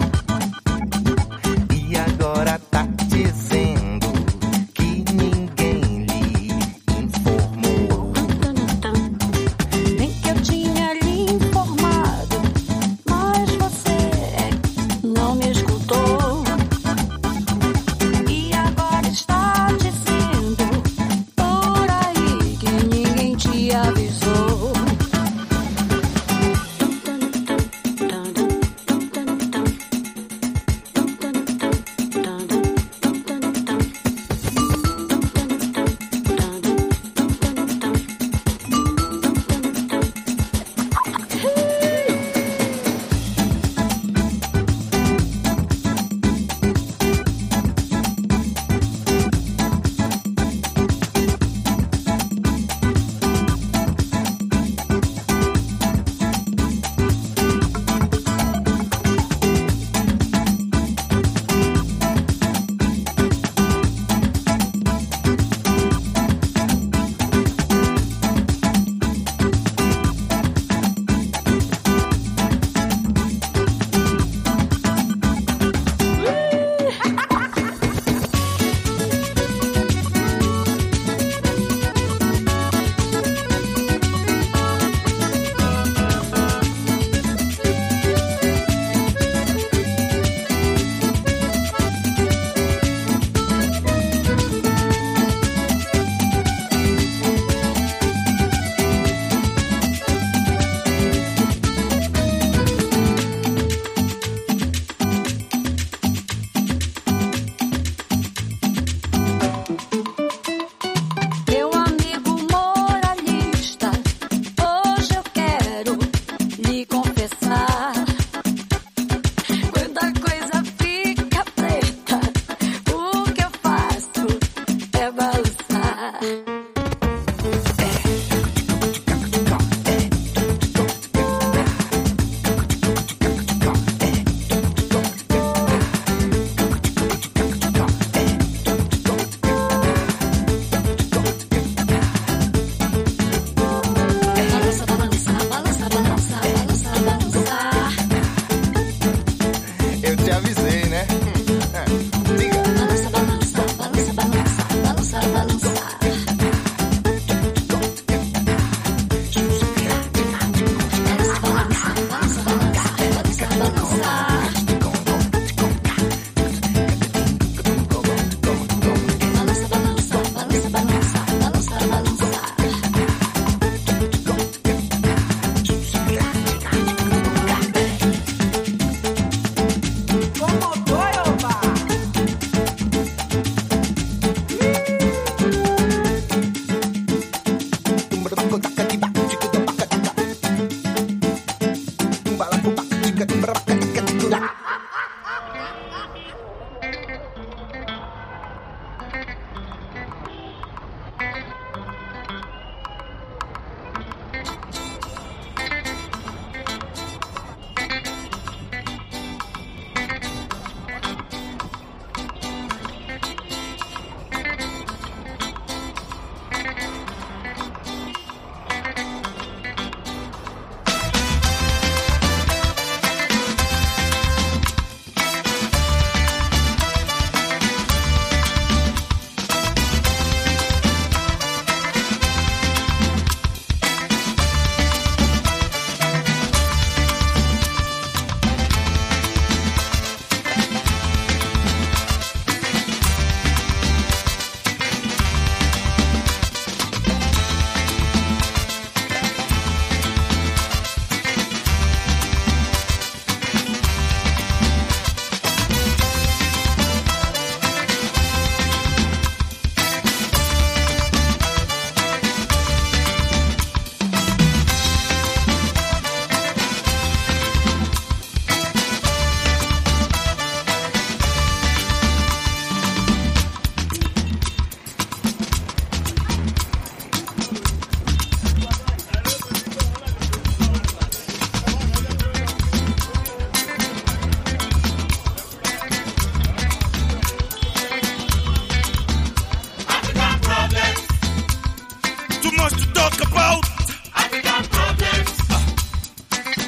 E agora tá dizendo que ninguém lhe informou. Nem que eu tinha lhe informado, mas você não me escutou. E agora está dizendo por aí que ninguém te avisou.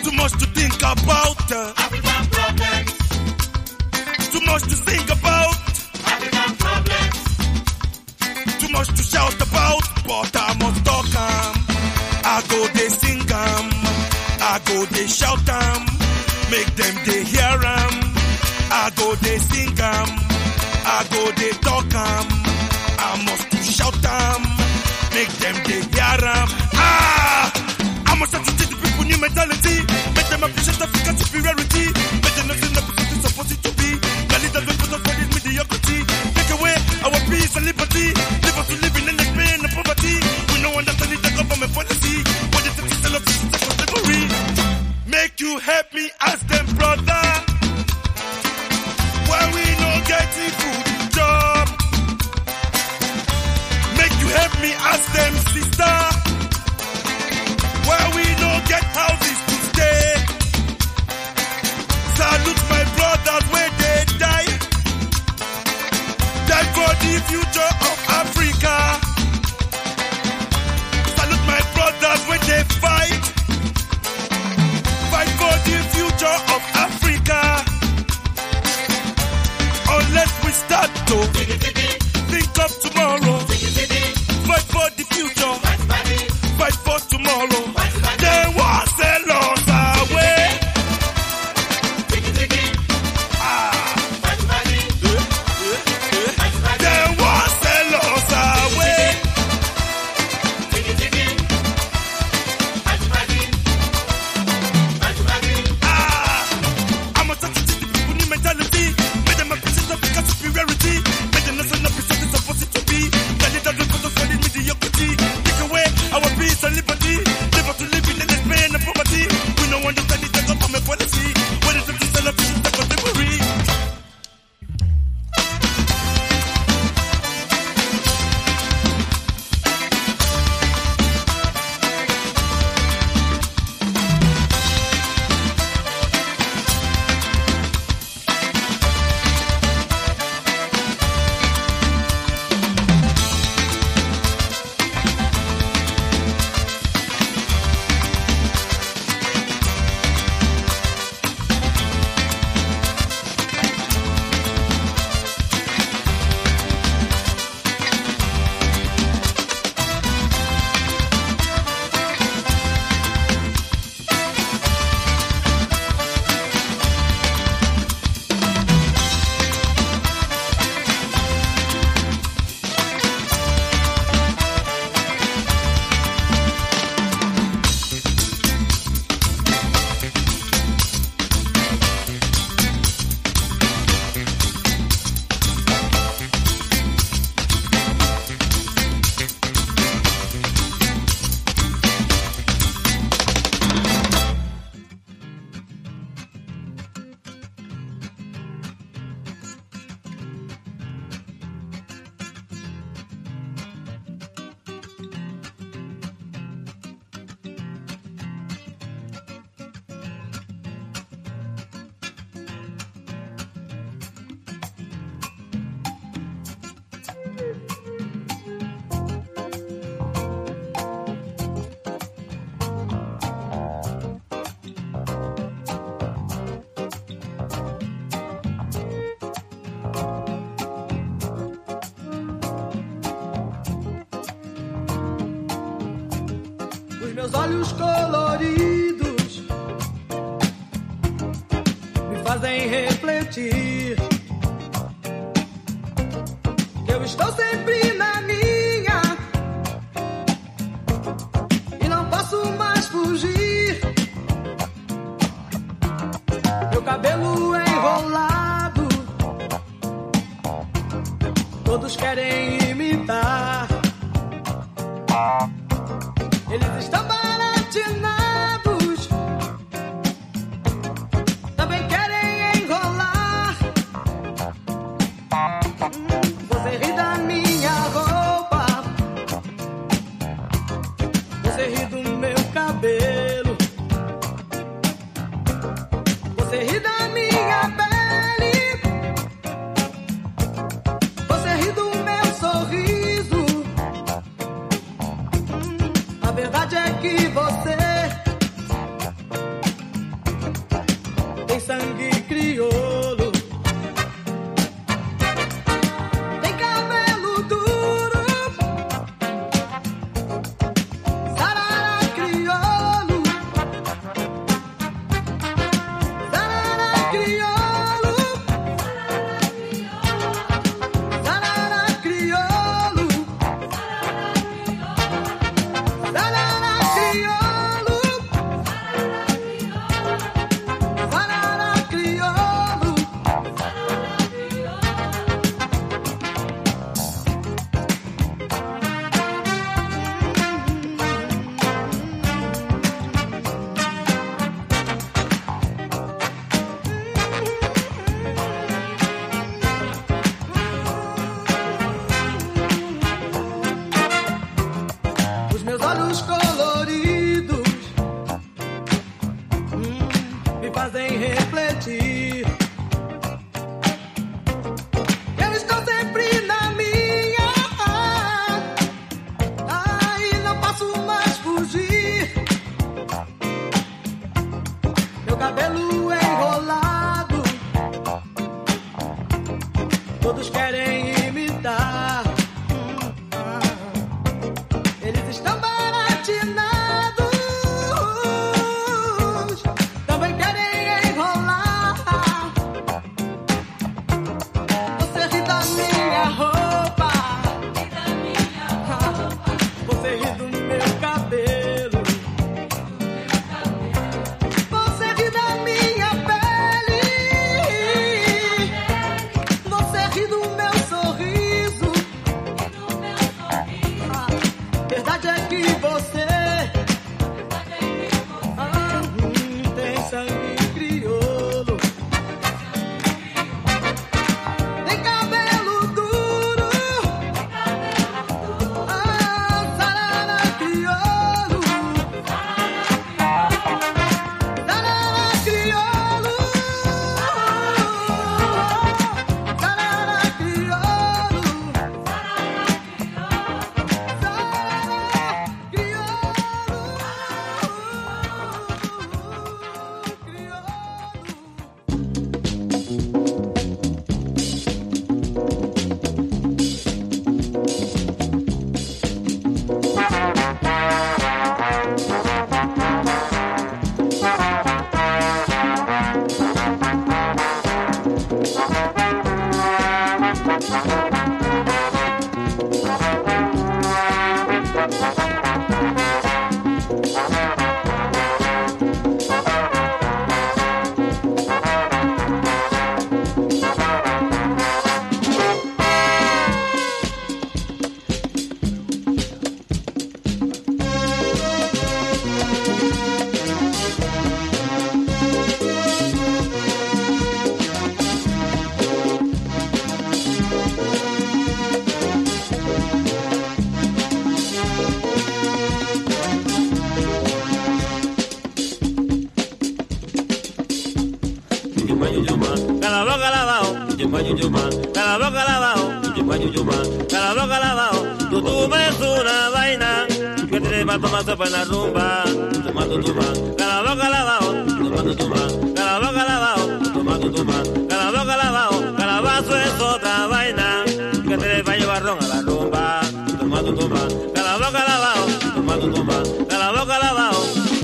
Too much to think about. Uh, African problems. Too much to think about. African problems. Too much to shout about. But I must talk 'em. I go they sing 'em. I go they shout 'em. Make them they hear 'em. I go they sing 'em. I go they talk 'em. I must to shout 'em. Make them they hear 'em. Ah! I must have to teach the people new mentality. Make them appreciate African superiority. Make them not think that it's supposed to be. The leaders will put us for this mediocrity. Take away our peace and liberty. Leave us to live in the pain and poverty. We no understand the government policy. What is it to sell us to slavery? Make you help me ask them, brother. Why we no getting food job? Make you help me ask them, sister. Why we no get houses to stay? Salute my brothers where they die. Die for the future of Africa. Salute my brothers where they fight. Fight for the future of Africa. Unless we start to think of tomorrow. Fight for the future. Fight for tomorrow. They won't sell us away. Ah. They won't sell us away. Ah. I'm a touch to the people new mentality. Make them appreciate African superiority. Make them not stand up percent it's supposed to be. The leaders will put us for this mediocrity. Take away our peace and liberty. Live us to live in this pain and poverty. We no understand the government policy. What is it to sell us to slavery? Meus olhos coloridos me fazem refletir que eu estou sempre na minha e não posso mais fugir. Meu cabelo enrolado, todos querem imitar. Eles estão baratinados, também querem enrolar. Você ri da minha roupa, você ri do meu cabelo, você ri da minha pele, você ri do meu sorriso. A verdade é que você tem sangue crioulo, tem cabelo duro, sarará crioulo, sarará crioulo, sarará crioulo, sarará crioulo, sarará crioulo. Os meus olhos coloridos hum, me fazem refletir. Eu estou sempre na minha, ah, e não posso mais fugir. Meu cabelo enrolado, todos querem imitar. Eles estão baratinados, também querem enrolar. Você ri da minha roupa, você ri do meu cabelo, você ri da minha pele, você ri do meu sorriso. Verdade é que você, ah, hum, tem sangue crioulo, tem cabelo duro, ah, sarará crioulo, sarará crioulo, sarará crioulo. Calabao, calabao, yuma, yuma, calabao, calabao, yuma, yuma, calabao, calabao. Tú tumbas una vaina que te va a tomar sopa en la rumba. Tomando tuma, calabao, calabao, tomando tuma, calabao, calabao, tomando tuma, calabao, calabao. Calabazo es otra vaina que te va a llevar ron a la rumba. Tomando tuma, calabao, calabao, tomando tuma, calabao, calabao.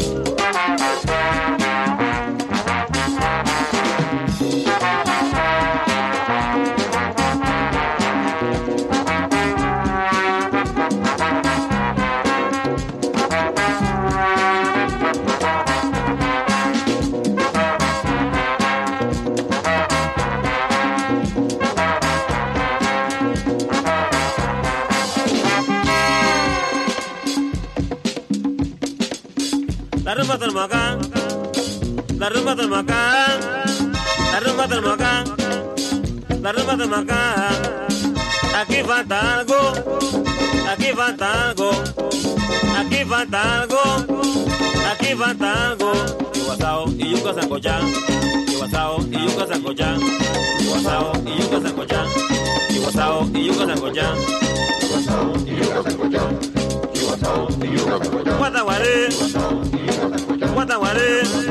La rumba del Macán, la rumba del Macán, la rumba del Macán, la rumba del Macán. Aquí falta algo, aquí falta algo, aquí falta algo, aquí falta algo. Guasao y yuca sancochán, guasao y yuca sancochán, guasao y yuca sancochán, guasao y yuca sancochán, guasao y yuca sancochán. Guataguaré, Guataguaré,